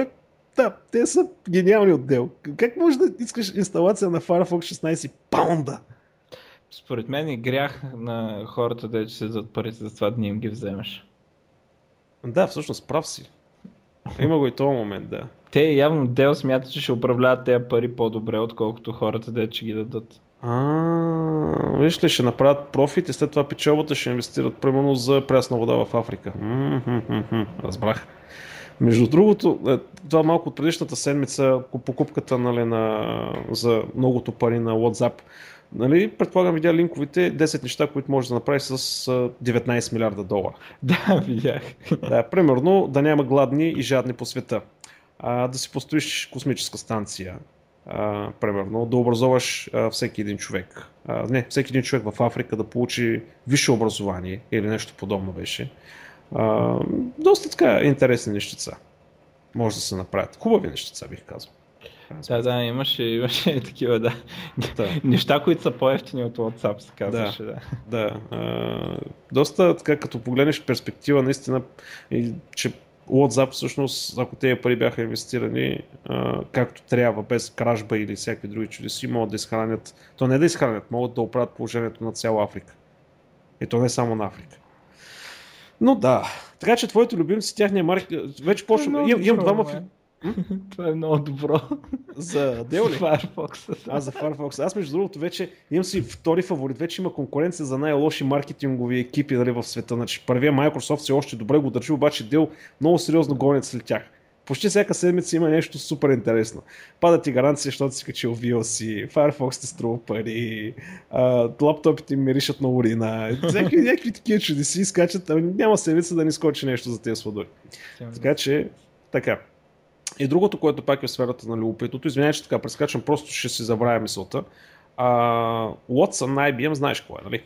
те са гениални отдел. Как може да искаш инсталация на Firefox 16 паунда? Според мен е грях на хората, да че се зад парите за това да им ги вземеш. Да, всъщност прав си. Има го и този момент, да. Те явно Dell смятат, че ще управляват тези пари по-добре, отколкото хората, да че ги дадат. Виж ли, ще направят профит и след това печалбата ще инвестират примерно за прясна вода в Африка. Разбрах. Между другото, това малко от предишната седмица, покупката, нали, за многото пари на WhatsApp, нали, предполагам видя линковите 10 неща, които можеш да направиш с 19 милиарда долара. Да, видях. Да, примерно да няма гладни и жадни по света. Да си построиш космическа станция. Примерно да образоваш всеки един човек. Всеки един човек в Африка да получи висше образование или нещо подобно беше. Доста така интересни нещица. Може да се направят. Хубави нещица, бих казал. Да, имаше такива, да. Неща, които са по-евтини от WhatsApp, се казваше. Да. Доста така, като погледнеш в перспектива, наистина, че WhatsApp всъщност, ако тези пари бяха инвестирани както трябва, без кражба или всякакви други чудеси, могат да изхранят, то не да изхранят, могат да оправят положението на цяла Африка. И то не само на Африка. Но да, така че твоите любимци, тяхния маркет, вече почвам, имам двама... Това е много добро. За Dell ли? Firefox. За Firefox. Аз между другото вече имам си втори фаворит. Вече има конкуренция за най-лоши маркетингови екипи, нали, в света. Значи, първия Microsoft все още добре го държи, обаче Dell много сериозно гонят след тях. Почти всяка седмица има нещо супер интересно. Пада ти гаранция, защото си качил VLC, Firefox те струва пари, лаптопите им миришат на урина. Някакви такива чудеси скачат, няма седмица да не скочи нещо за тези сладори. Така че, така. И другото, което пак е в сферата на любопитното, извинявай, че така прескачам, просто ще си забравя мисълта. Watson на IBM знаеш кой е,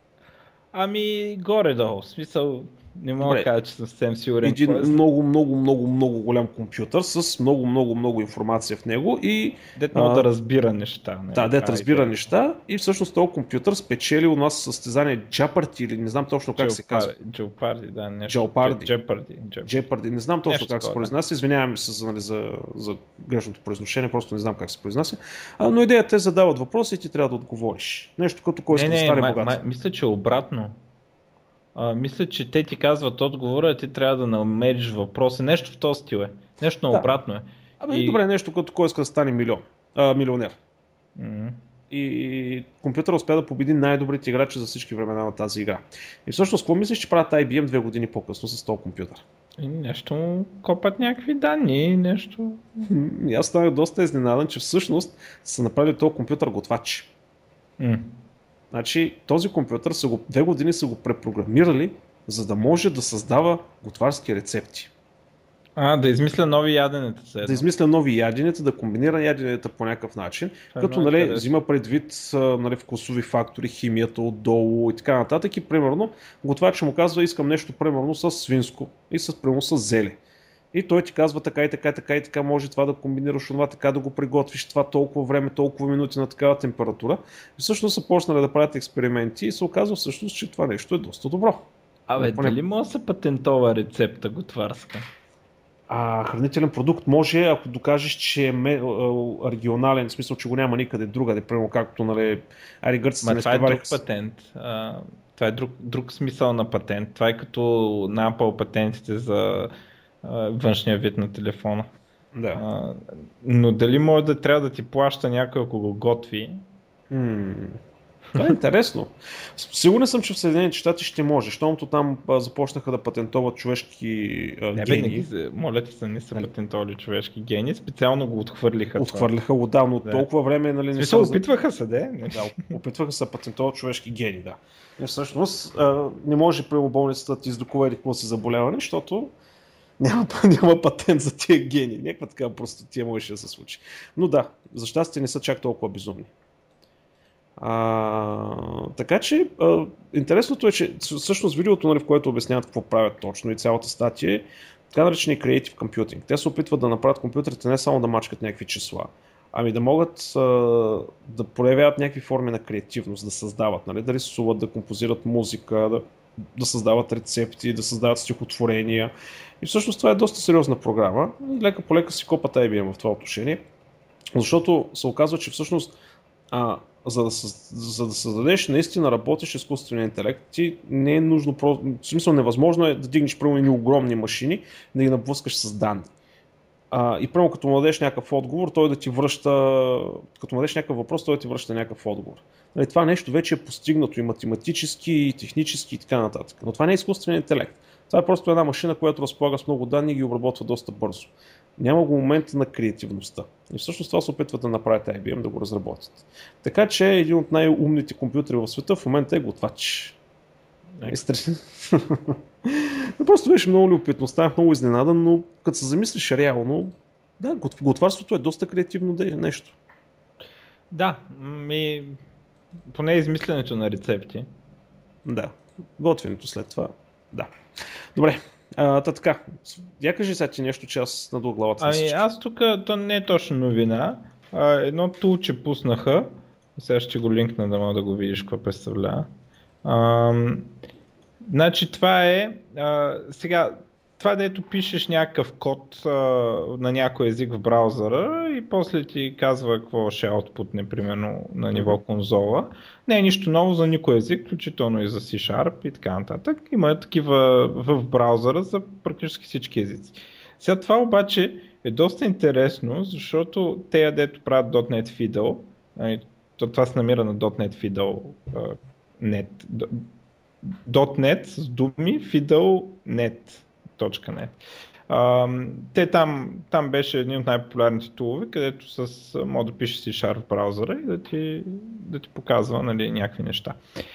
нали? Горе-долу. В смисъл, не мога да кажа, че съм съвсем сигурен. Един много голям компютър с много информация в него и... Дет може да разбира неща. Да, дет разбира неща и всъщност този компютър спечели у нас състезание Jeopardy или не знам точно как се казва. Jeopardy, да, нещо. Jeopardy, не знам точно как се произнася. Извинявам се за грешното произношение, просто не знам как се произнася. Но идеята е задават въпроси и ти трябва да отговориш. Нещо като кой ще стане богат. Мисля, че обратно. Мисля, че те ти казват отговора, а ти трябва да намериш въпроса. Нещо в този стил е. Нещо обратно е. Добре, нещо като кой иска да стане милионер. Mm-hmm. И компютър успя да победи най-добрите играчи за всички времена на тази игра. И всъщност, какво мислиш, че правят IBM 2 години по-късно с този компютър? Нещо копат някакви данни, нещо... Аз станах доста изненадан, че всъщност са направили този компютър готвач. Значи този компютър 2 години са го препрограмирали, за да може да създава готварски рецепти. Да измисля нови яденета. Да измисля нови яденета, да комбинира яденета по някакъв начин, като взима предвид вкусови фактори, химията отдолу и така нататък. И примерно готвача му казва, искам нещо примерно с свинско и примерно с зеле. И той ти казва така и така може това да комбинираш, това така да го приготвиш, това толкова време, толкова минути на такава температура. И всъщност са почнали да правят експерименти и се оказва всъщност, че това нещо е доста добро. Дали може да се патентова рецепта готварска? хранителен продукт може, ако докажеш, че е регионален, в смисъл, че го няма никъде другаде, примерно както, нали, гърците Ма не това е друг изпревариха патент. Това е друг смисъл на патент. Това е като на Apple патентите за външния вид на телефона. Да. Но дали може да трябва да ти плаща някой, ако го готви? Това е интересно. Сигурен съм, че в Съединените щати ще може, защото там започнаха да патентоват човешки гени. Моля ти се, не са патентовали човешки гени, специално го отхвърлиха. Отхвърляха го, да, но толкова време, нали, не са... опитваха се, да? Опитваха се да патентоват човешки гени, да. И всъщност не може при болницата да ти издоковери какво си заболяване, защото няма патент за тия гени. Някаква така просто тия можеше да се случи. Но да, за щастие не са чак толкова безумни. Така че интересното е, че всъщност видеото, нали, в което обясняват какво правят точно и цялата статия е така наречения Creative Computing. Те се опитват да направят компютрите не само да мачкат някакви числа, ами да могат да проявяват някакви форми на креативност, да създават, нали, да рисуват, да композират музика, да създават рецепти, да създават стихотворения. И всъщност това е доста сериозна програма. И лека по лека си копат IBM в това отношение, защото се оказва, че всъщност за да създадеш наистина работещ изкуствен интелект, ти не е нужно, в смисъл невъзможно е да дигнеш примерно огромни машини, да ги наблъскаш с данни. И прямо като му дадеш някакъв отговор, той да ти връща, като му дадеш някакъв въпрос, той да ти връща някакъв отговор. Нали, това нещо вече е постигнато и математически, и технически и така нататък. Но това не е изкуствен интелект. Това е просто една машина, която разполага с много данни и ги обработва доста бързо. Няма го момента на креативността. И всъщност това се опитват да направят IBM, да го разработят. Така че един от най-умните компютри в света в момента е готвач. Просто беше много любопитно, станах много изненадан, но като се замислиш реално, да, готварството е доста креативно нещо. Да, поне измисленето на рецепти. Да, готвенето след това, да. Добре, така, я кажи сега ти нещо, че аз надул главата. Аз тук, то не е точно новина, едно тулче пуснаха, сега ще го линкна да мога да го видиш какво представлява. Значи това е, сега, това дето пишеш някакъв код на някой език в браузъра и после ти казва какво ще аутпутне, примерно на ниво конзола. Не е нищо ново за никой език, включително и за C-Sharp и така нататък. Има такива в браузъра за практически всички езици. Сега това обаче е доста интересно, защото те, дето правят .NET Fiddle, това се намира на .NET Fiddle net. .NET с думи, fiddle.net. Те там беше един от най-популярните тулове, където може да пишеш C# в браузъра и да ти показва, нали, някакви неща.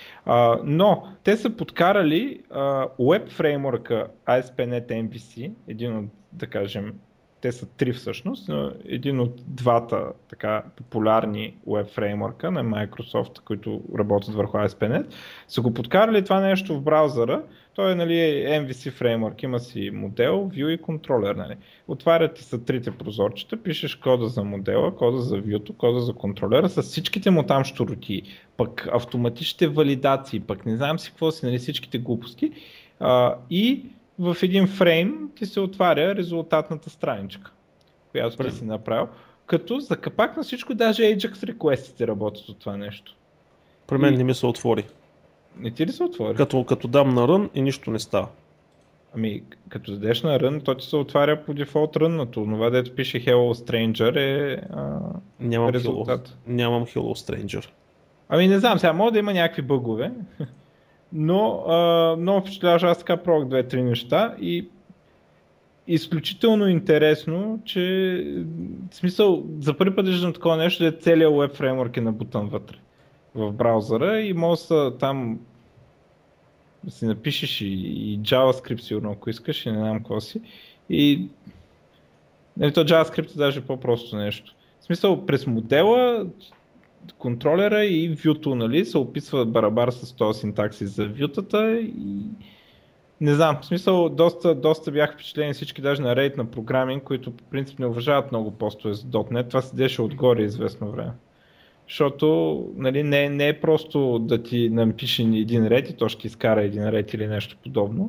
Но те са подкарали Web фреймворка ASP.NET MVC, един от, да кажем, те са три всъщност, но един от двата така популярни web фреймворка на Microsoft, които работят върху ASP.NET, са го подкарали това нещо в браузъра. Той е, нали, MVC фреймворк, има си модел, view и контролер. Нали. Отварят ти са трите прозорчета, пишеш кода за модела, кода за view, кода за контролера, с всичките му там щуроти, пък автоматичните валидации, пък не знам си какво си, нали, всичките глупости. И в един фрейм ти се отваря резултатната страничка, която ти си направил, като за капак на всичко даже Ajax request-ите работят от това нещо. При мен не ми се отвори. Не ти ли се отвори? Като дам на рън и нищо не става. Като дадеш на рън, то ти се отваря по дефолт ръннато. Това, дето пише Hello Stranger е резултат. Нямам Hello Stranger. Не знам, сега може да има някакви бъгове. Но много впечатляваш, аз така пробвах 2-3 неща и изключително интересно, че в смисъл за първи път виждам такова нещо, да е целият web фреймворк е набутан вътре в браузъра и може там да си напишеш и JavaScript сигурно, ако искаш, и не знам какво си. И то JavaScript е даже по-просто нещо. В смисъл през модела, контролера и вюто, нали, се описва барабар с този синтаксис за вютата и не знам, в смисъл доста бях впечатлени всички даже на Reddit на програминг, които по принцип не уважават много постове с .NET, това седеше отгоре известно време. Защото, нали, не е просто да ти напише един ред и то ще изкара един ред или нещо подобно.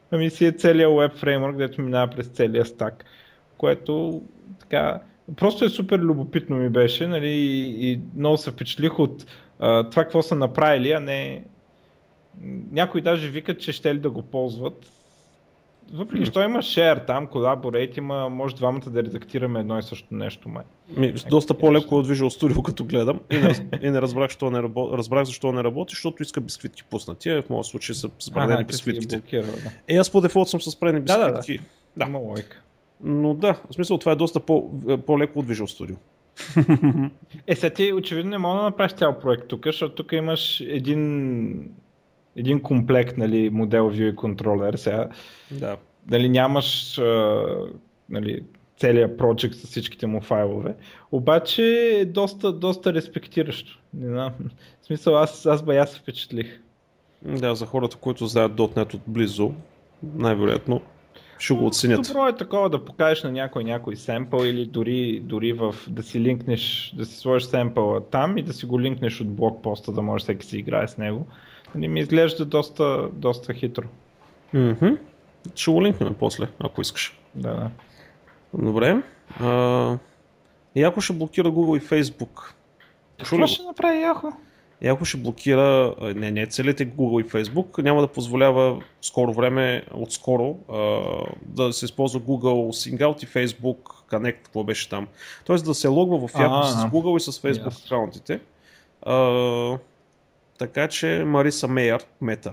Ами си е целият web фреймворк, където минава през целия стак, което така, просто е супер любопитно ми беше, нали, и много се впечатлих от това какво са направили, а не някои даже викат, че ще ли да го ползват. Въпреки, що има share там, collaborate, има, може двамата да редактираме едно и също нещо, май. Доста по-леко от Visual Studio, като гледам и не разбрах, разбрах защо не работи, защото иска бисквитки пуснати, в моят случай са спредени бисквитките. Аз по дефолт съм с спредени бисквитки. Да. Има лойка. Но да, в смисъл това е доста по-леко от Visual Studio. Сега ти очевидно не мога да направиш цял проект тук, защото тук имаш един комплект, нали, модел View и контролер. Сега, да. Нали, нямаш нали, целият проект с всичките му файлове, обаче е доста респектиращо. Не знам. В смисъл, аз бая се впечатлих. Да, за хората, които знаят .NET отблизо, най-вероятно ще го оценят. Добро е такова да покажеш на някой семпъл или дори да си линкнеш, да си сложиш семпъла там и да си го линкнеш от блокпоста, да може всеки си играе с него. Нали, ми изглежда доста хитро. Ще го линкнем после, ако искаш. Да. Добре. Яко ще блокира Google и Facebook. Какво ще направи Яхо? Яко ще блокира, не целите Google и Facebook, няма да позволява скоро време, да се използва Google Hangout и Facebook Connect, какво беше там. Тоест да се логва в Яко с Google и с Facebook акаунтите. Така че Мариса Мейер, Мета,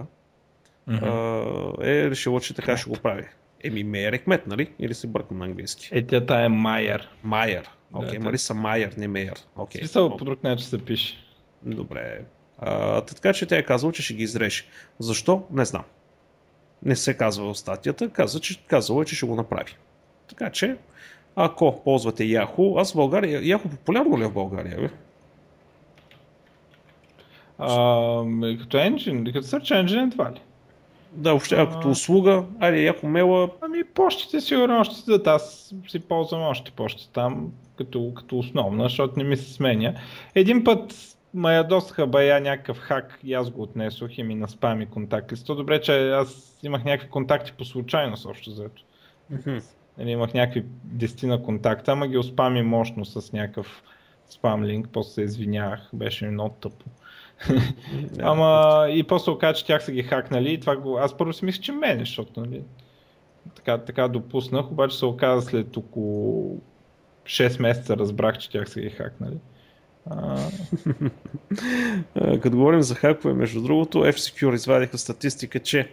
е решила, че така ще го прави. Мейер е кмет, нали? Или се бъркам на английски? Тя е Майер. Майер. Окей, Мариса Майер, не Мейер. Смисъл по друг начин се пише. Добре. Така че тя е казала, че ще ги изрежи. Защо? Не знам. Не се казва в статията, казала е, че ще го направи. Така че, ако ползвате Yahoo, аз в България, Yahoo популярно ли е в България, бе? Като engine, като search engine едва ли? Да, въобще, като услуга, Yahoo мейла... Почтите сигурно още седат, аз си ползвам още почта там, като основна, защото не ми се сменя. Един път ме ядосаха бая някакъв хак и аз го отнесох и ми на спам и контакти. То добре, че аз имах някакви контакти по случайност общо заето. Имах някакви 10 контакта, ама ги успами мощно с някакъв спам линк, после се извинявах, беше ми много тъпо. Ама и после оказа, че тях са ги хакнали и това аз първо си мислех, че мене, защото нали, така допуснах, обаче се оказа след около 6 месеца разбрах, че тях са ги хакнали. Като говорим за хакове, между другото, F-Secure извадиха статистика, че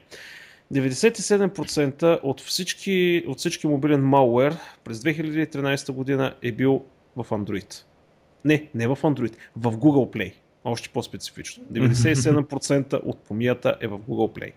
97% от всички мобилен malware през 2013 година е бил в Android. Не в Android, в Google Play. Още по-специфично. 97% от помията е в Google Play.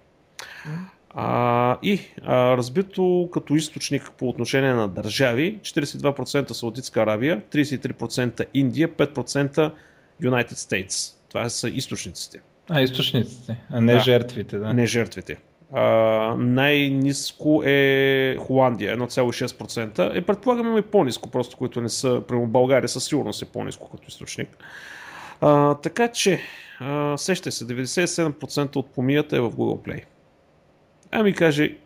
Разбито като източник по отношение на държави, 42% Саудитска Аравия, 33% Индия, 5% United States. Това са източниците. Източниците, а не жертвите. Да. Не жертвите. Най-ниско е Холандия, 1,6%. Предполагаме и по-ниско, просто които не са, прямо България със сигурност е по-ниско като източник. Така че, сещай се, 97% от помията е в Google Play. Каже,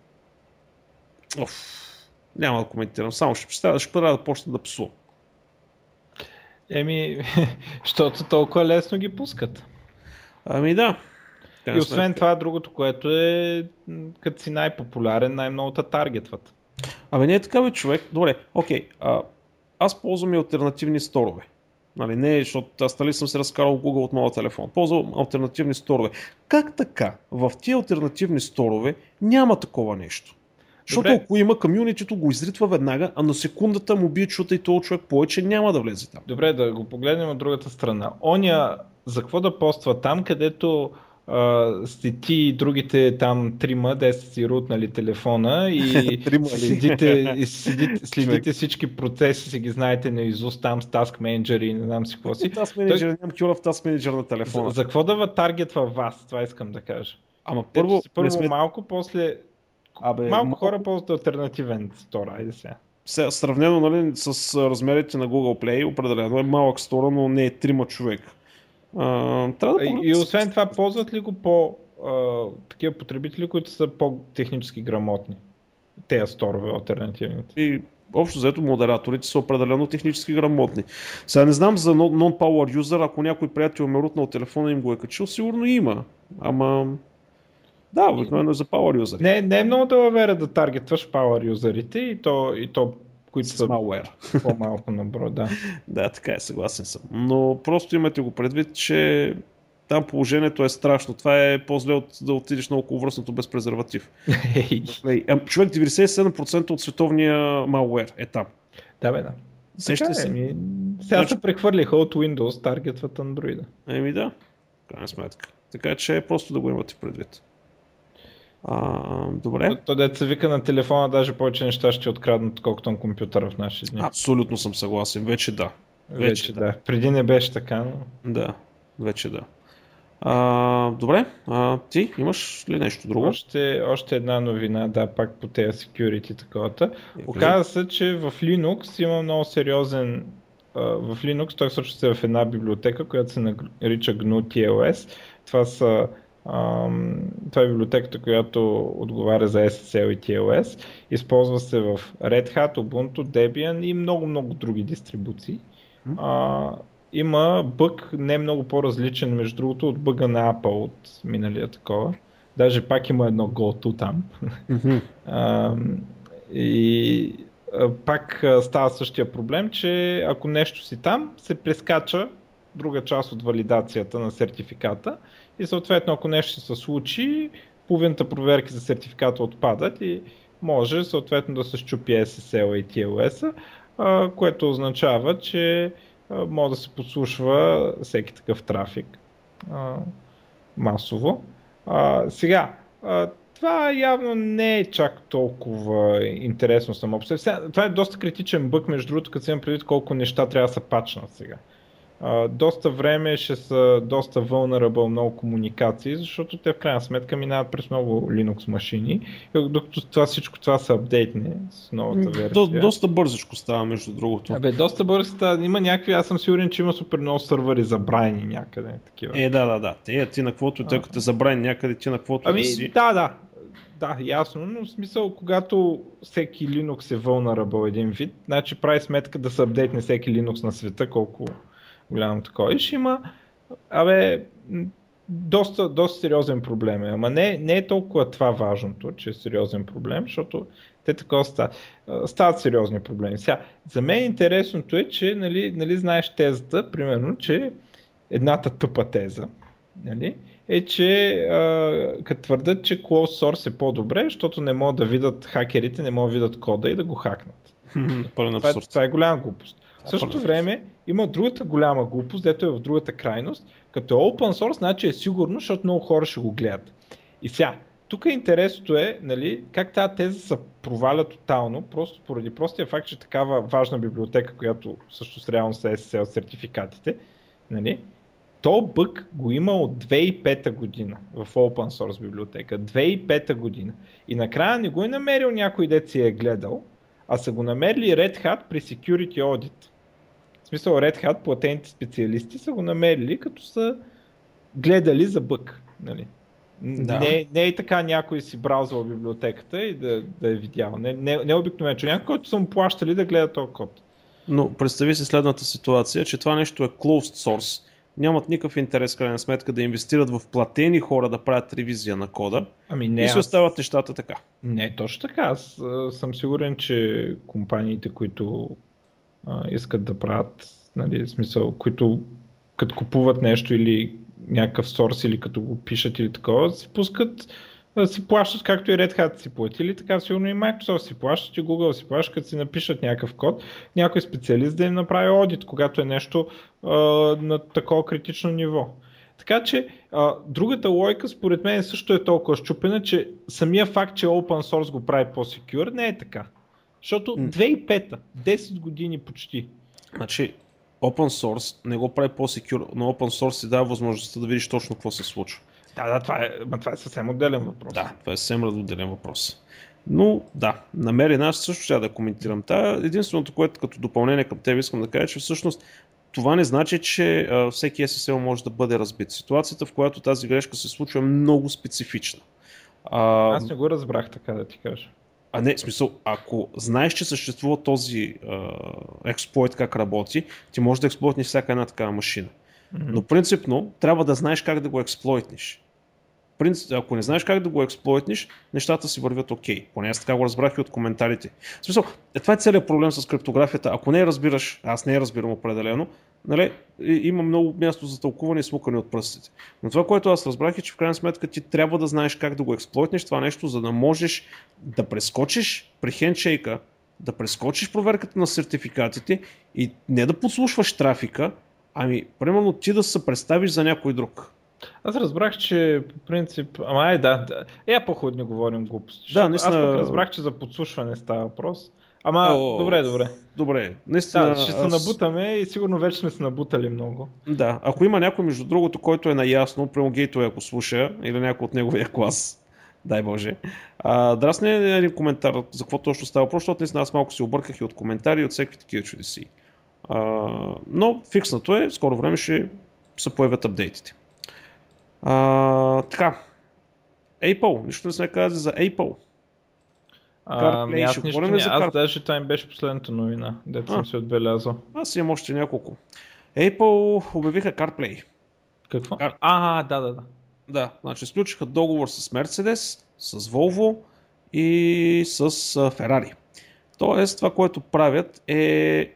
няма да коментирам, само ще трябва да почна да псувам. Защото толкова лесно ги пускат. Да. И освен това, другото, което е, като си най-популярен, най-много те таргетват. Не е така, бе, човек. Добре, окей. Аз ползвам и алтернативни сторове. Не, защото аз съм се разкарал Google от моя телефон. Ползвам алтернативни сторове. Как така? В тия алтернативни сторове няма такова нещо. Защото ако има, комюнитито го изритва веднага, а на секундата му бие чута и този човек повече няма да влезе там. Добре, да го погледнем от другата страна. За какво да поства там, където сте ти и другите там трима, де са си рутнали телефона и следите всички процеси, си ги знаете наизуст там с Task Manager и не знам си какво си. Task Manager, нямам кюла в Task Manager на телефона. За какво да таргетва вас? Това искам да кажа. Първо малко, после малко хора ползват алтернативен стор, айде сега. Сравнено с размерите на Google Play, определено е малък стора, но не е 3 човека. И освен това, ползват ли го такива потребители, които са по-технически грамотни. Тези сторове алтернативните. И общо взето модераторите са определено технически грамотни. Сега не знам за non-power user, ако някой приятел ме рутнал телефона и им го е качил, сигурно има. Ама да, обикновено е за power user. Не е много далавера да таргетваш power юзерите и то които са malware. по-малко на брой, да. Да, така е, съгласен съм. Но просто имате го предвид, че там положението е страшно. Това е по-зле от да отидеш на околовръстното без презерватив. Човек, 97% от световния malware е там. Да, бе, да. Сега се прехвърлиха от Windows, таргетват Android. Еми да, крайна сметка. Така че просто да го имате предвид. Добре. То деца вика на телефона, даже повече неща ще откраднат, колкото на компютъра в наши дни. Абсолютно съм съгласен. Вече да. Вече да. Преди не беше така, но... Да, вече да. Добре, ти имаш ли нещо друго? Още една новина, да, пак по тези security таковата. Оказва се, че в Linux има много сериозен... в Linux той всъщност е в една библиотека, която се нарича GNU TLS. Това е библиотеката, която отговаря за SSL и TLS. Използва се в Red Hat, Ubuntu, Debian и много други дистрибуции. Има бъг не много по-различен, между другото, от бъга на Apple от миналия такова. Даже пак има едно go-to там. И пак става същия проблем, че ако нещо си там, се прескача друга част от валидацията на сертификата и съответно ако нещо се случи, половината проверки за сертификата отпадат и може съответно да се счупи SSL и TLS, което означава, че може да се подслушва всеки такъв трафик масово. Сега, това явно не е чак толкова интересно само по себе си. Това е доста критичен бъг, между другото, като си имам предвид колко неща трябва да се пачнат сега. Доста време ще са доста vulnerable много комуникации, защото те в крайна сметка минават през много Linux машини, докато всичко това се апдейтне с новата версия. Доста бързичко става, между другото. Доста бързо става. Има някакви, аз съм сигурен, че има супер много сървъри забрани някъде. Такива. Да. Ти на каквото, тъй като те забрани някъде, ти на каквото да си. Да, ясно, но в смисъл, когато всеки Linux е vulnerable един вид, значи прави сметка да се апдейтне всеки Linux на света, колко голямо такова. И ще има, доста сериозен проблем е. Ама не е толкова това важното, че е сериозен проблем, защото те такова стават сериозни проблеми. Сега, за мен интересното е, че нали знаеш тезата, примерно, че едната тъпа теза, нали, е, че като твърдят, че closed source е по-добре, защото не могат да видят хакерите, не могат да видят кода и да го хакнат. Това е голяма глупост. В същото време има другата голяма глупост, дето е в другата крайност, като е open source, значи е сигурно, защото много хора ще го гледат. И сега, тук интересното е, нали, как тази теза се проваля тотално, просто поради простия факт, че такава важна библиотека, която всъщност реално са SSL сертификатите, нали, то бъг го има от 2005 година в open source библиотека. 2005 година. И накрая не го е намерил някой, дет си е гледал, а са го намерили Red Hat при Security Audit. В смисъл Red Hat, платените специалисти са го намерили, като са гледали за бъг. Нали? Да. Не е така някой си браузвал библиотеката и да е видял. Не е обикновен човек, който са му плащали да гледа този код. Но представи си следната ситуация, че това нещо е closed source. Нямат никакъв интерес, крайна сметка, да инвестират в платени хора да правят ревизия на кода. И се остават нещата така. Не, точно така. Аз съм сигурен, че компаниите, които искат да правят, нали, в смисъл, които като купуват нещо или някакъв сорс или като го пишат или такова, си пускат, си плащат, както и Red Hat си платили, така сигурно и Microsoft си плащат и Google си плащат, като си напишат някакъв код, някой специалист да им направи одит, когато е нещо на такова критично ниво. Така че другата логика според мен също е толкова щупена, че самия факт, че Open Source го прави по-secure, не е така. Защото 2005-та, 10 години почти. Значи, Open Source не го прави по-secure, но Open Source ти дава възможността да видиш точно какво се случва. Да, това е съвсем отделен въпрос. Да, това е съвсем отделен въпрос. Но да, намерена, аз също ще да коментирам. Единственото, което като допълнение към теб искам да кажа, че всъщност това не значи, че всеки SSL може да бъде разбит. Ситуацията, в която тази грешка се случва, е много специфична. Аз не го разбрах, така да ти кажа. А не, в смисъл, ако знаеш, че съществува този експлойт как работи, ти можеш да експлойтнеш всяка една такава машина. Но принципно трябва да знаеш как да го експлойтнеш. Ако не знаеш как да го експлойтнеш, нещата си вървят окей. Поне аз така го разбрах и от коментарите. В смисъл, това е целият проблем с криптографията. Ако не я разбираш, аз не я разбирам определено, нали, има много място за тълкуване и смукане от пръстите. Но това, което аз разбрах е, че в крайна сметка ти трябва да знаеш как да го експлойтнеш това нещо, за да можеш да прескочиш при хендшейка, да прескочиш проверката на сертификатите и не да подслушваш трафика, ами примерно ти да се представиш за някой друг. Аз разбрах, че по принцип... Ама да. По-хубаво не говорим глупости. Да, Аз наистина. пък разбрах, че за подслушване става въпрос. Ама, добре. Добре, наистина. Да, ще се набутаме и сигурно вече сме се набутали много. Да, ако има някой между другото, който е наясно, прямо Гейтове ако слуша, или някой от неговия клас, дай Боже, драсне един коментар за какво точно става въпрос, защото наистина аз малко се обърках и от коментари и от всеки такива чудеси. Но фикснато е, в скоро време ще се появят апдейтите. Така, Apple, нищо не сме казали за Apple. CarPlay, аз нищо не, аз даже това им беше последната новина, дето съм се отбелязал. Аз имам още няколко. Apple обявиха CarPlay. Какво? Да. Да, значи сключиха договор с Mercedes, с Volvo и с Ferrari. Тоест, това, което правят е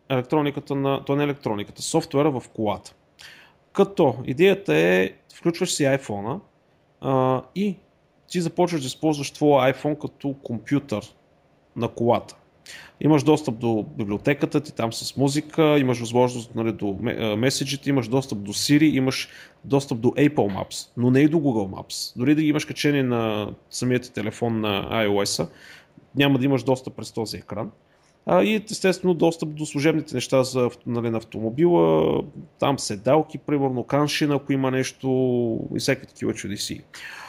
софтуера в колата. Като идеята е, включваш си iPhone-а и ти започваш да използваш твоя iPhone като компютър на колата. Имаш достъп до библиотеката ти там с музика, имаш възможност, нали, до меседжите, имаш достъп до Siri, имаш достъп до Apple Maps, но не и до Google Maps. Дори да ги имаш качени на самия ти телефон на iOS-а, няма да имаш достъп през този екран. И естествено достъп до служебните неща нали, на автомобила, там седалки, примерно каншина, ако има нещо и всеки такива чудеси.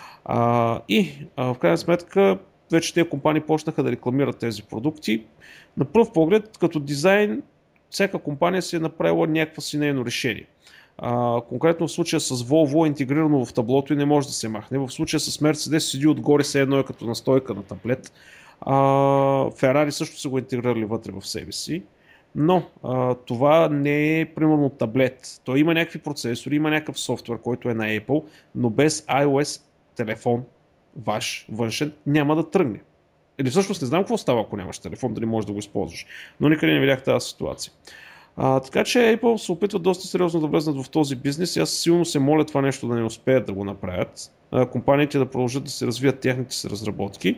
В крайна сметка вече тези компании почнаха да рекламират тези продукти. На пръв поглед, като дизайн, всяка компания си е направила някакво си нейно решение. Конкретно в случая с Volvo е интегрирано в таблото и не може да се махне. В случая с Mercedes седи отгоре, все едно е като настойка на таблет. Ferrari също са го интегрирали вътре в себе си. Но това не е примерно таблет. Той има някакви процесори, има някакъв софтуер, който е на Apple, но без iOS телефон, ваш външен, няма да тръгне. Или всъщност не знам какво става, ако нямаш телефон, дали можеш да го използваш. Но никъде не видях тази ситуация. Така че Apple се опитват доста сериозно да влезнат в този бизнес и аз силно се моля това нещо да не успеят да го направят. Компаниите да продължат да се развият техните си разработки.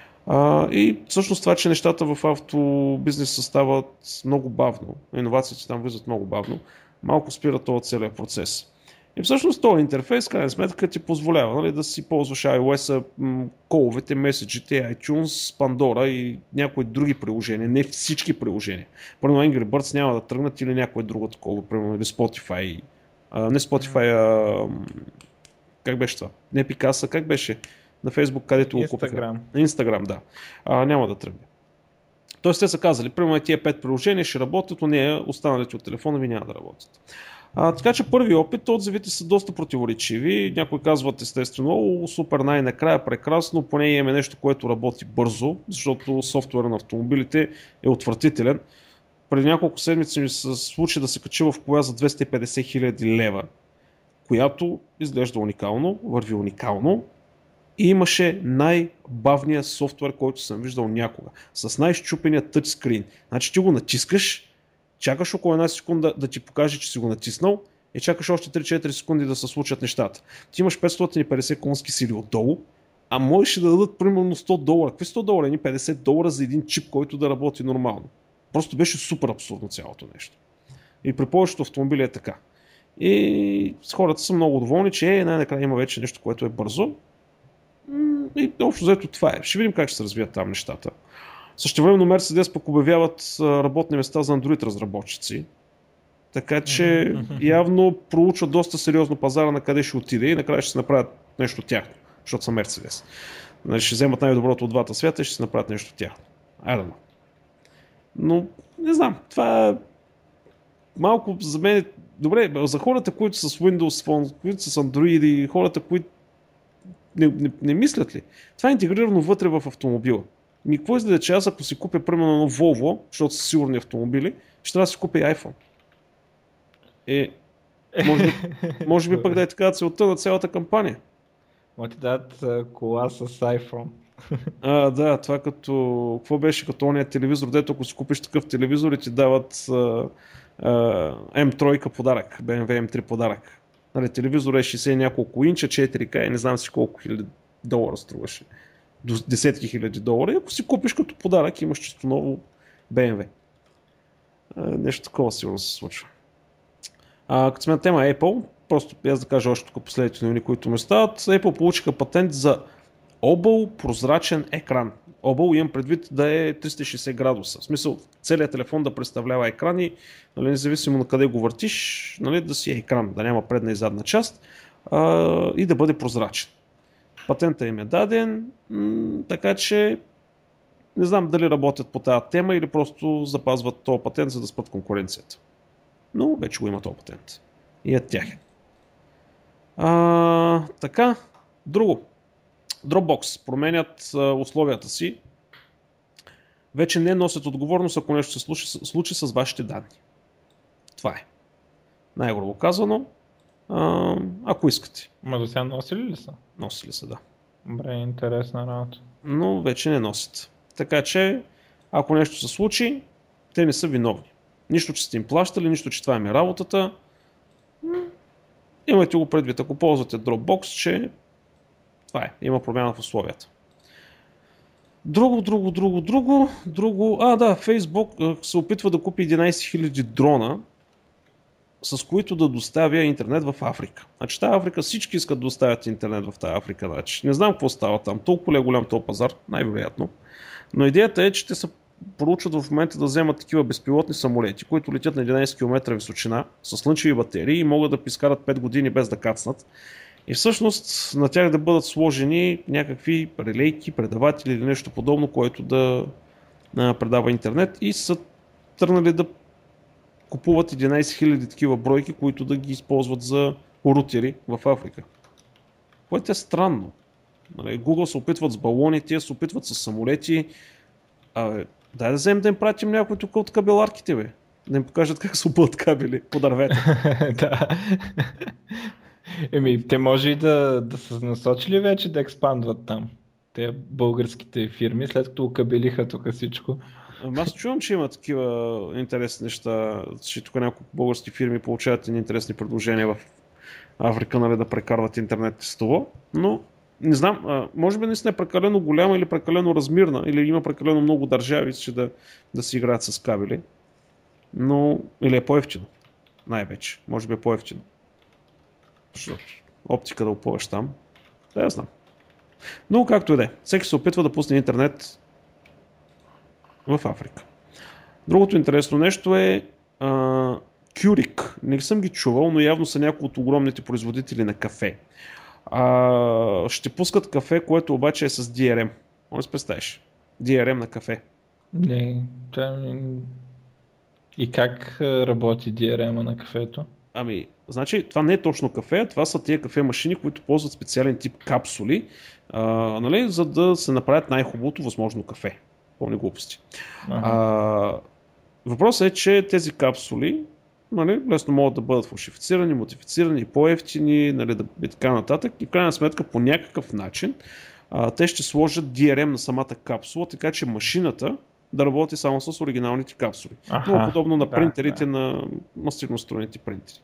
И всъщност това, че нещата в автобизнеса стават много бавно, иновациите там влизат много бавно, малко спира този целият процес. И всъщност този интерфейс, крайна сметка, ти позволява, нали, да си ползваш iOS-а, коловете, меседжите, iTunes, Pandora и някои други приложения, не всички приложения. Първо Angry Birds няма да тръгнат или някое друго такова, примерно или Spotify. Не Spotify, как беше това? Не Picasa, как беше? На Facebook, където го купиха. Instagram, да. Няма да тръгне. Тоест те са казали, примерно тия 5 приложения ще работят, но не останалите от телефона ви няма да работят. Така че първи опит, отзивите са доста противоречиви. Някои казват естествено, супер най-накрая, прекрасно, поне имаме нещо, което работи бързо, защото софтуера на автомобилите е отвратителен. Преди няколко седмици ми се случи да се качи в коя за 250 хиляди лева, която изглежда уникално, върви уникално и имаше най-бавния софтуер, който съм виждал някога, с най-щупения тъчскрин. Значи ти го натискаш, чакаш около една секунда да ти покаже, че си го натиснал и чакаш още 3-4 секунди да се случат нещата. Ти имаш 550 конски сили отдолу, а можеш да дадат примерно $100. Какви $100? Ни $50 за един чип, който да работи нормално. Просто беше супер абсурдно цялото нещо. И при повечето автомобили е така. И хората са много доволни, че най-накрая има вече нещо, което е бързо. И общо взето това е. Ще видим как ще се развият там нещата. Същевременно Mercedes пък обявяват работни места за Android разработчици. Така че явно проучват доста сериозно пазара на къде ще отиде и накрая ще се направят нещо тяхно, защото са Mercedes. Значи ще вземат най-доброто от двата свята и ще се направят нещо тяхно. Но не знам, това малко за мен, добре, за хората, които са с Windows Phone, които са с Android и хората, които не мислят ли? Това е интегрирано вътре в автомобила. Какво изгледа, че аз ако си купя примерно едно Volvo, защото са сигурни автомобили, ще трябва да си купя и iPhone. Може би пък да е така целта на цялата кампания. Ма ти дадат кола с iPhone. Да, това като... Какво беше като ония телевизор, дето ако си купиш такъв телевизор и ти дават M3 подарък, BMW M3 подарък. Нали, телевизор е 60 няколко инча, 4K и не знам си колко хиляди долара струваше. До десетки хиляди долара. И ако си купиш като подарък, имаш чисто ново BMW. Нещо такова сигурно се случва. Като сме на тема Apple, просто аз да кажа още тук последните новини, които ме стават. Apple получиха патент за объл прозрачен екран. Объл имам предвид да е 360 градуса. В смисъл, целият телефон да представлява екран и нали, независимо на къде го въртиш, нали, да си е екран, да няма предна и задна част и да бъде прозрачен. Патентът им е даден, така че не знам дали работят по тази тема или просто запазват този патент, за да спрат конкуренцията. Но вече го има този патент. И е тяхен. Така, друго. Dropbox променят условията си. Вече не носят отговорност, ако нещо се случи с вашите данни. Това е. Най-грубо казано. Ако искате. Ма до сега носили ли са? Носили са, да. Добре, интересна работа. Но вече не носят. Така че, ако нещо се случи, те не са виновни. Нищо, че сте им плащали, нищо, че това им е работата. Имайте го предвид, ако ползвате Dropbox, че това е. Има промяна в условията. Друго. Facebook се опитва да купи 11 000 дрона, с които да доставя интернет в Африка. Значи тази Африка, всички искат да доставят интернет в тази Африка. Значи. Не знам какво става там. Толкова ли е голям този пазар? Най-вероятно. Но идеята е, че те се проучват в момента да вземат такива безпилотни самолети, които летят на 11 км височина, с слънчеви батерии и могат да изкарат 5 години без да кацнат. И всъщност на тях да бъдат сложени някакви релейки, предаватели или нещо подобно, което да предава интернет и са тръгнали да купуват 11 000 такива бройки, които да ги използват за рутери в Африка. Което е странно. Google се опитват с балони, те се опитват с самолети. Дай да вземем да им пратим някой тук от кабеларките, бе. Да им покажат как се опълват кабели по дървета. Да. Те може и да са насочили вече да експандват там. Те българските фирми, след като окабелиха тук всичко. Аз чувам, че има такива интересни неща, че тук няколко български фирми получават интересни предложения в Африка, нали, да прекарват интернет с това, но не знам, може би наистина е прекалено голяма или прекалено размирна, или има прекалено много държави, че да си играят с кабели, но или е по-евтино, най-вече, може би е по-евтино. Защото оптика да опъваш там, да я знам. Но както и да е, всеки се опитва да пусне интернет в Африка. Другото интересно нещо е Кюрик. Не съм ги чувал, но явно са някои от огромните производители на кафе. Ще пускат кафе, което обаче е с DRM. Може да се представиш. DRM на кафе. Не, и как работи DRM-а на кафето? Значи това не е точно кафе, това са тия кафе машини, които ползват специален тип капсули, нали, за да се направят най-хубавото възможно кафе. Пълни глупости. Въпросът е, че тези капсули, нали, лесно могат да бъдат фалшифицирани, модифицирани, по-евтини, нали, и така нататък. И в крайна сметка по някакъв начин те ще сложат DRM на самата капсула, така че машината да работи само с оригиналните капсули. Много подобно на принтерите на масивностроените принтери.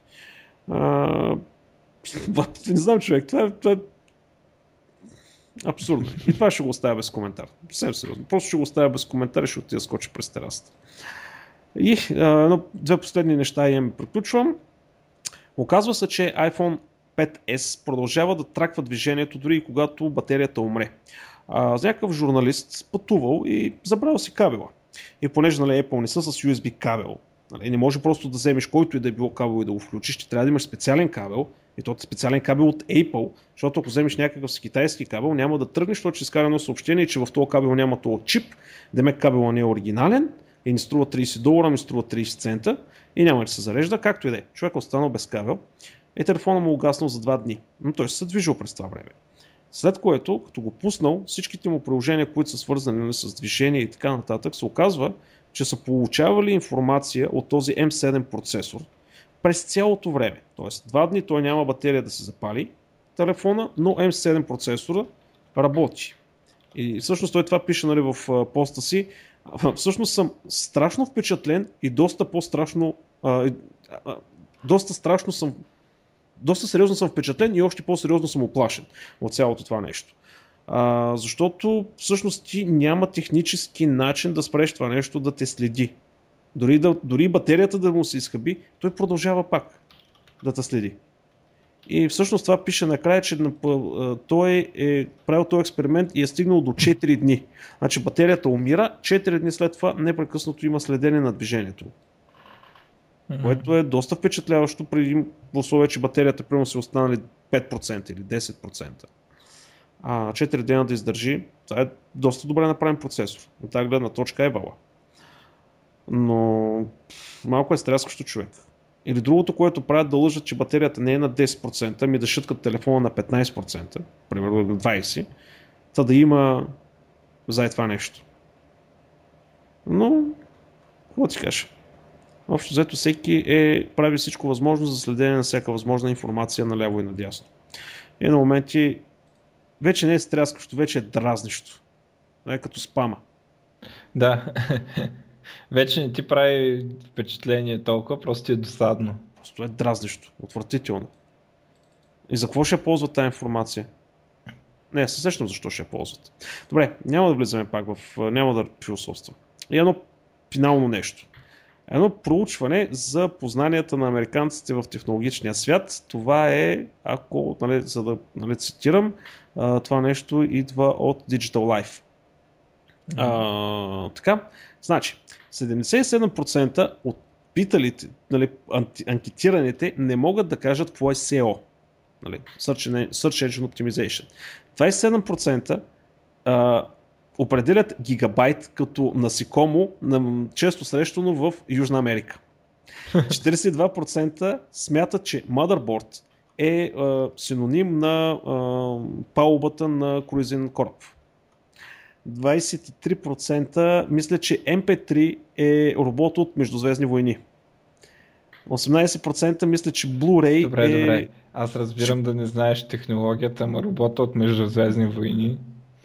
Не знам, човек, това е абсурдно. И това ще го оставя без коментар. Съвсем сериозно. Просто ще го оставя без коментар и ще отида скоча през терасата. И две последни неща имам, приключвам. Оказва се, че iPhone 5S продължава да траква движението дори и когато батерията умре. Някакъв журналист пътувал и забрал си кабела. И понеже нали, Apple не са с USB кабел, нали, не може просто да вземеш който и да е било кабел и да го включиш, ще трябва да имаш специален кабел, и то е специален кабел от Apple, защото ако вземеш някакъв с китайски кабел, няма да тръгнеш, защото ще изкара едно съобщение, че в този кабел няма този чип, демек кабела не е оригинален и не струва $30, ми струва 30 цента и няма да се зарежда, както и да е. Човек е останал без кабел и телефона му угаснал за 2 дни. Но той се движил през това време. След което, като го пуснал, всичките му приложения, които са свързани с движение и така нататък, се оказва, че са получавали информация от този M7 процесор през цялото време. Тоест 2 дни той няма батерия да се запали телефона, но M7 процесора работи. И всъщност той това пише, нали, в поста си. Всъщност съм страшно впечатлен и доста по-страшно, доста сериозно съм впечатлен и още по-сериозно съм оплашен от цялото това нещо. Защото всъщност ти няма технически начин да спреш това нещо да те следи. Дори батерията да му се изхъби, той продължава пак да те следи. И всъщност това пише накрая, че той е правил този експеримент и е стигнал до 4 дни. Значи батерията умира, 4 дни след това непрекъснато има следене на движението. Което е доста впечатляващо при условие, че батерията примерно са останали 5% или 10%. 4 дена да издържи, това е доста добре направен процесор. От тази гледна точка е вала. Но малко е стряскащо, човек. Или другото, което правят, да лъжат, че батерията не е на 10%, ами да шъткат телефона на 15%, примерно на 20%, та да има за това нещо. Но, какво ти кажа? Общо взето всеки прави всичко възможно за следене на всяка възможна информация наляво и надясно. И на моменти вече не е стряскащо, вече е дразнещо. Е като спама. Да, вече не ти прави впечатление толкова, просто е досадно. Просто е дразнещо, отвратително. И за какво ще ползват тази информация? Не, се сещам защо ще я ползват. Добре, няма да влизаме пак няма да философствам. И едно финално нещо. Едно проучване за познанията на американците в технологичния свят. Това е, ако, за да цитирам, това нещо идва от Digital Life. Така, значи, 77% от питалите, анкетираните не могат да кажат какво е SEO. Search Engine Optimization. 27% определят гигабайт като насекомо, често срещано в Южна Америка. 42% смятат, че motherboard е синоним на палубата на круизен кораб. 23% мислят, че MP3 е робот от Междузвездни войни. 18% мислят, че Blu-ray Добре. Аз разбирам да не знаеш технологията, ама робота от Междузвездни войни.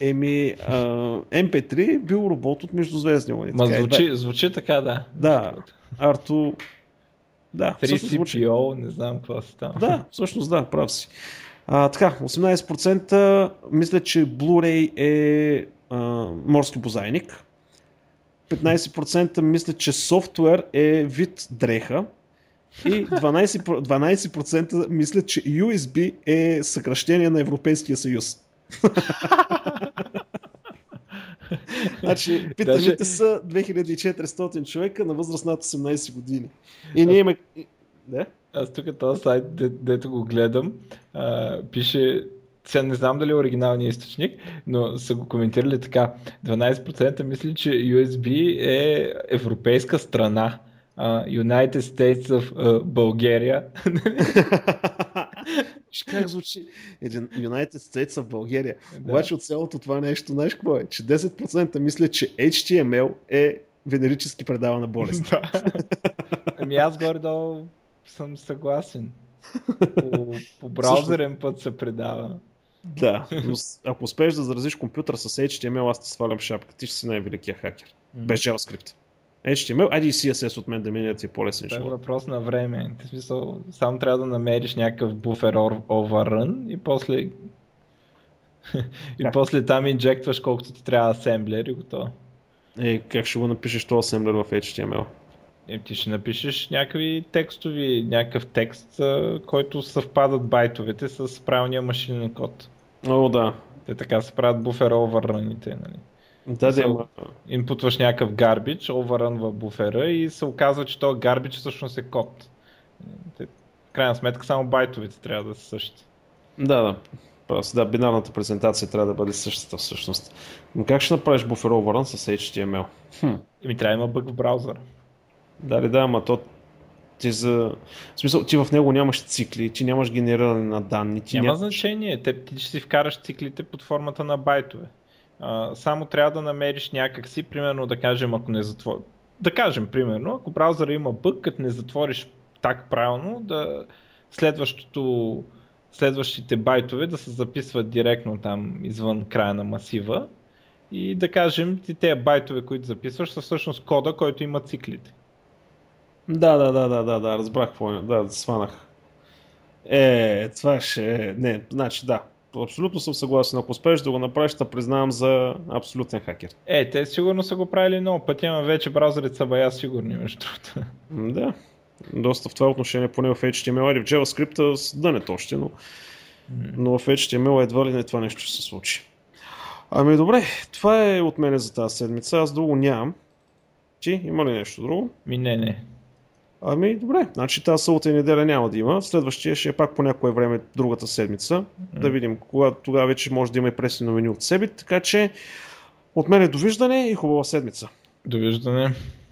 MP3 бил робот от Междузвездни войни. Звучи така, да. Да, Арто... Да, 3CPO, не знам какво става. Да, всъщност да, прав си. Така, 18% мислят, че Blu-ray е морски бозайник. 15% мислят, че софтуер е вид дреха. И 12% мислят, че USB е съкращение на Европейския съюз. Значи, питаните са 2400 човека на възраст над 18 години. И ние имаме... Да? Аз тук този сайт, дето го гледам, пише, сега не знам дали е оригиналният източник, но са го коментирали така. 12% мисли, че USB е европейска страна. United States of Bulgaria. Как звучи? United States of Bulgaria. Да. Обаче от цялото това нещо, знаеш какво е? Че 10% мислят, че HTML е венерически предавана болест. Ами аз горе-долу съм съгласен. По браузерен път се предава. Да, но ако успееш да заразиш компютър с HTML, аз те свалям шапка. Ти ще си най-великия хакер. Без JavaScript. HTML, айде и CSS от мен да мине ти е по-лесен. Това е въпрос на време. В смисъл, само трябва да намериш някакъв буфер overrun и после после там инжектваш колкото ти трябва асемблер и готово. Как ще го напишеш този асемблер в HTML? Ти ще напишеш някакъв текст, който съвпадат байтовете с правилния машинен код. О, да. Те така се правят буфер overrun-ите, нали? Да, инпутваш някакъв garbage, overrun в буфера и се оказва, че този garbage всъщност е код. В крайна сметка само байтовете трябва да са същите. Да. Да, бинарната презентация трябва да бъде същата всъщност. Но как ще направиш буфер overrun с HTML? Трябва да има бъг в браузъра. Да, ама то В смисъл, ти в него нямаш цикли, ти нямаш генериране на данни, ти Няма нямаш... значение, ти ще си вкараш циклите под формата на байтове. Само трябва да намериш някакси, примерно да кажем, ако не затвори... Да кажем, примерно, ако браузъра има бъг, като не затвориш так правилно, да следващите байтове да се записват директно там извън края на масива и да кажем, тези байтове, които записваш, са всъщност кода, който има циклите. Да, разбрах какво е. Да, сванах. Това ще... Не, значи да. Абсолютно съм съгласен. Ако успееш да го направиш, ще признавам за абсолютен хакер. Те сигурно са го правили много пъти, ама вече браузърите са бая сигурни, между другото. Да. Доста в това отношение, поне в HTML или в JavaScript, дънет още, но в HTML едва ли не това нещо ще се случи. Ами добре, това е от мене за тази седмица. Аз друго нямам. Ти, има ли нещо друго? Не. Ами добре, значи тази събота и неделя няма да има. Следващия ще е пак по някое време другата седмица. Да видим, тогава вече може да има и пресни новини от себе. Така че от мен е довиждане и хубава седмица. Довиждане.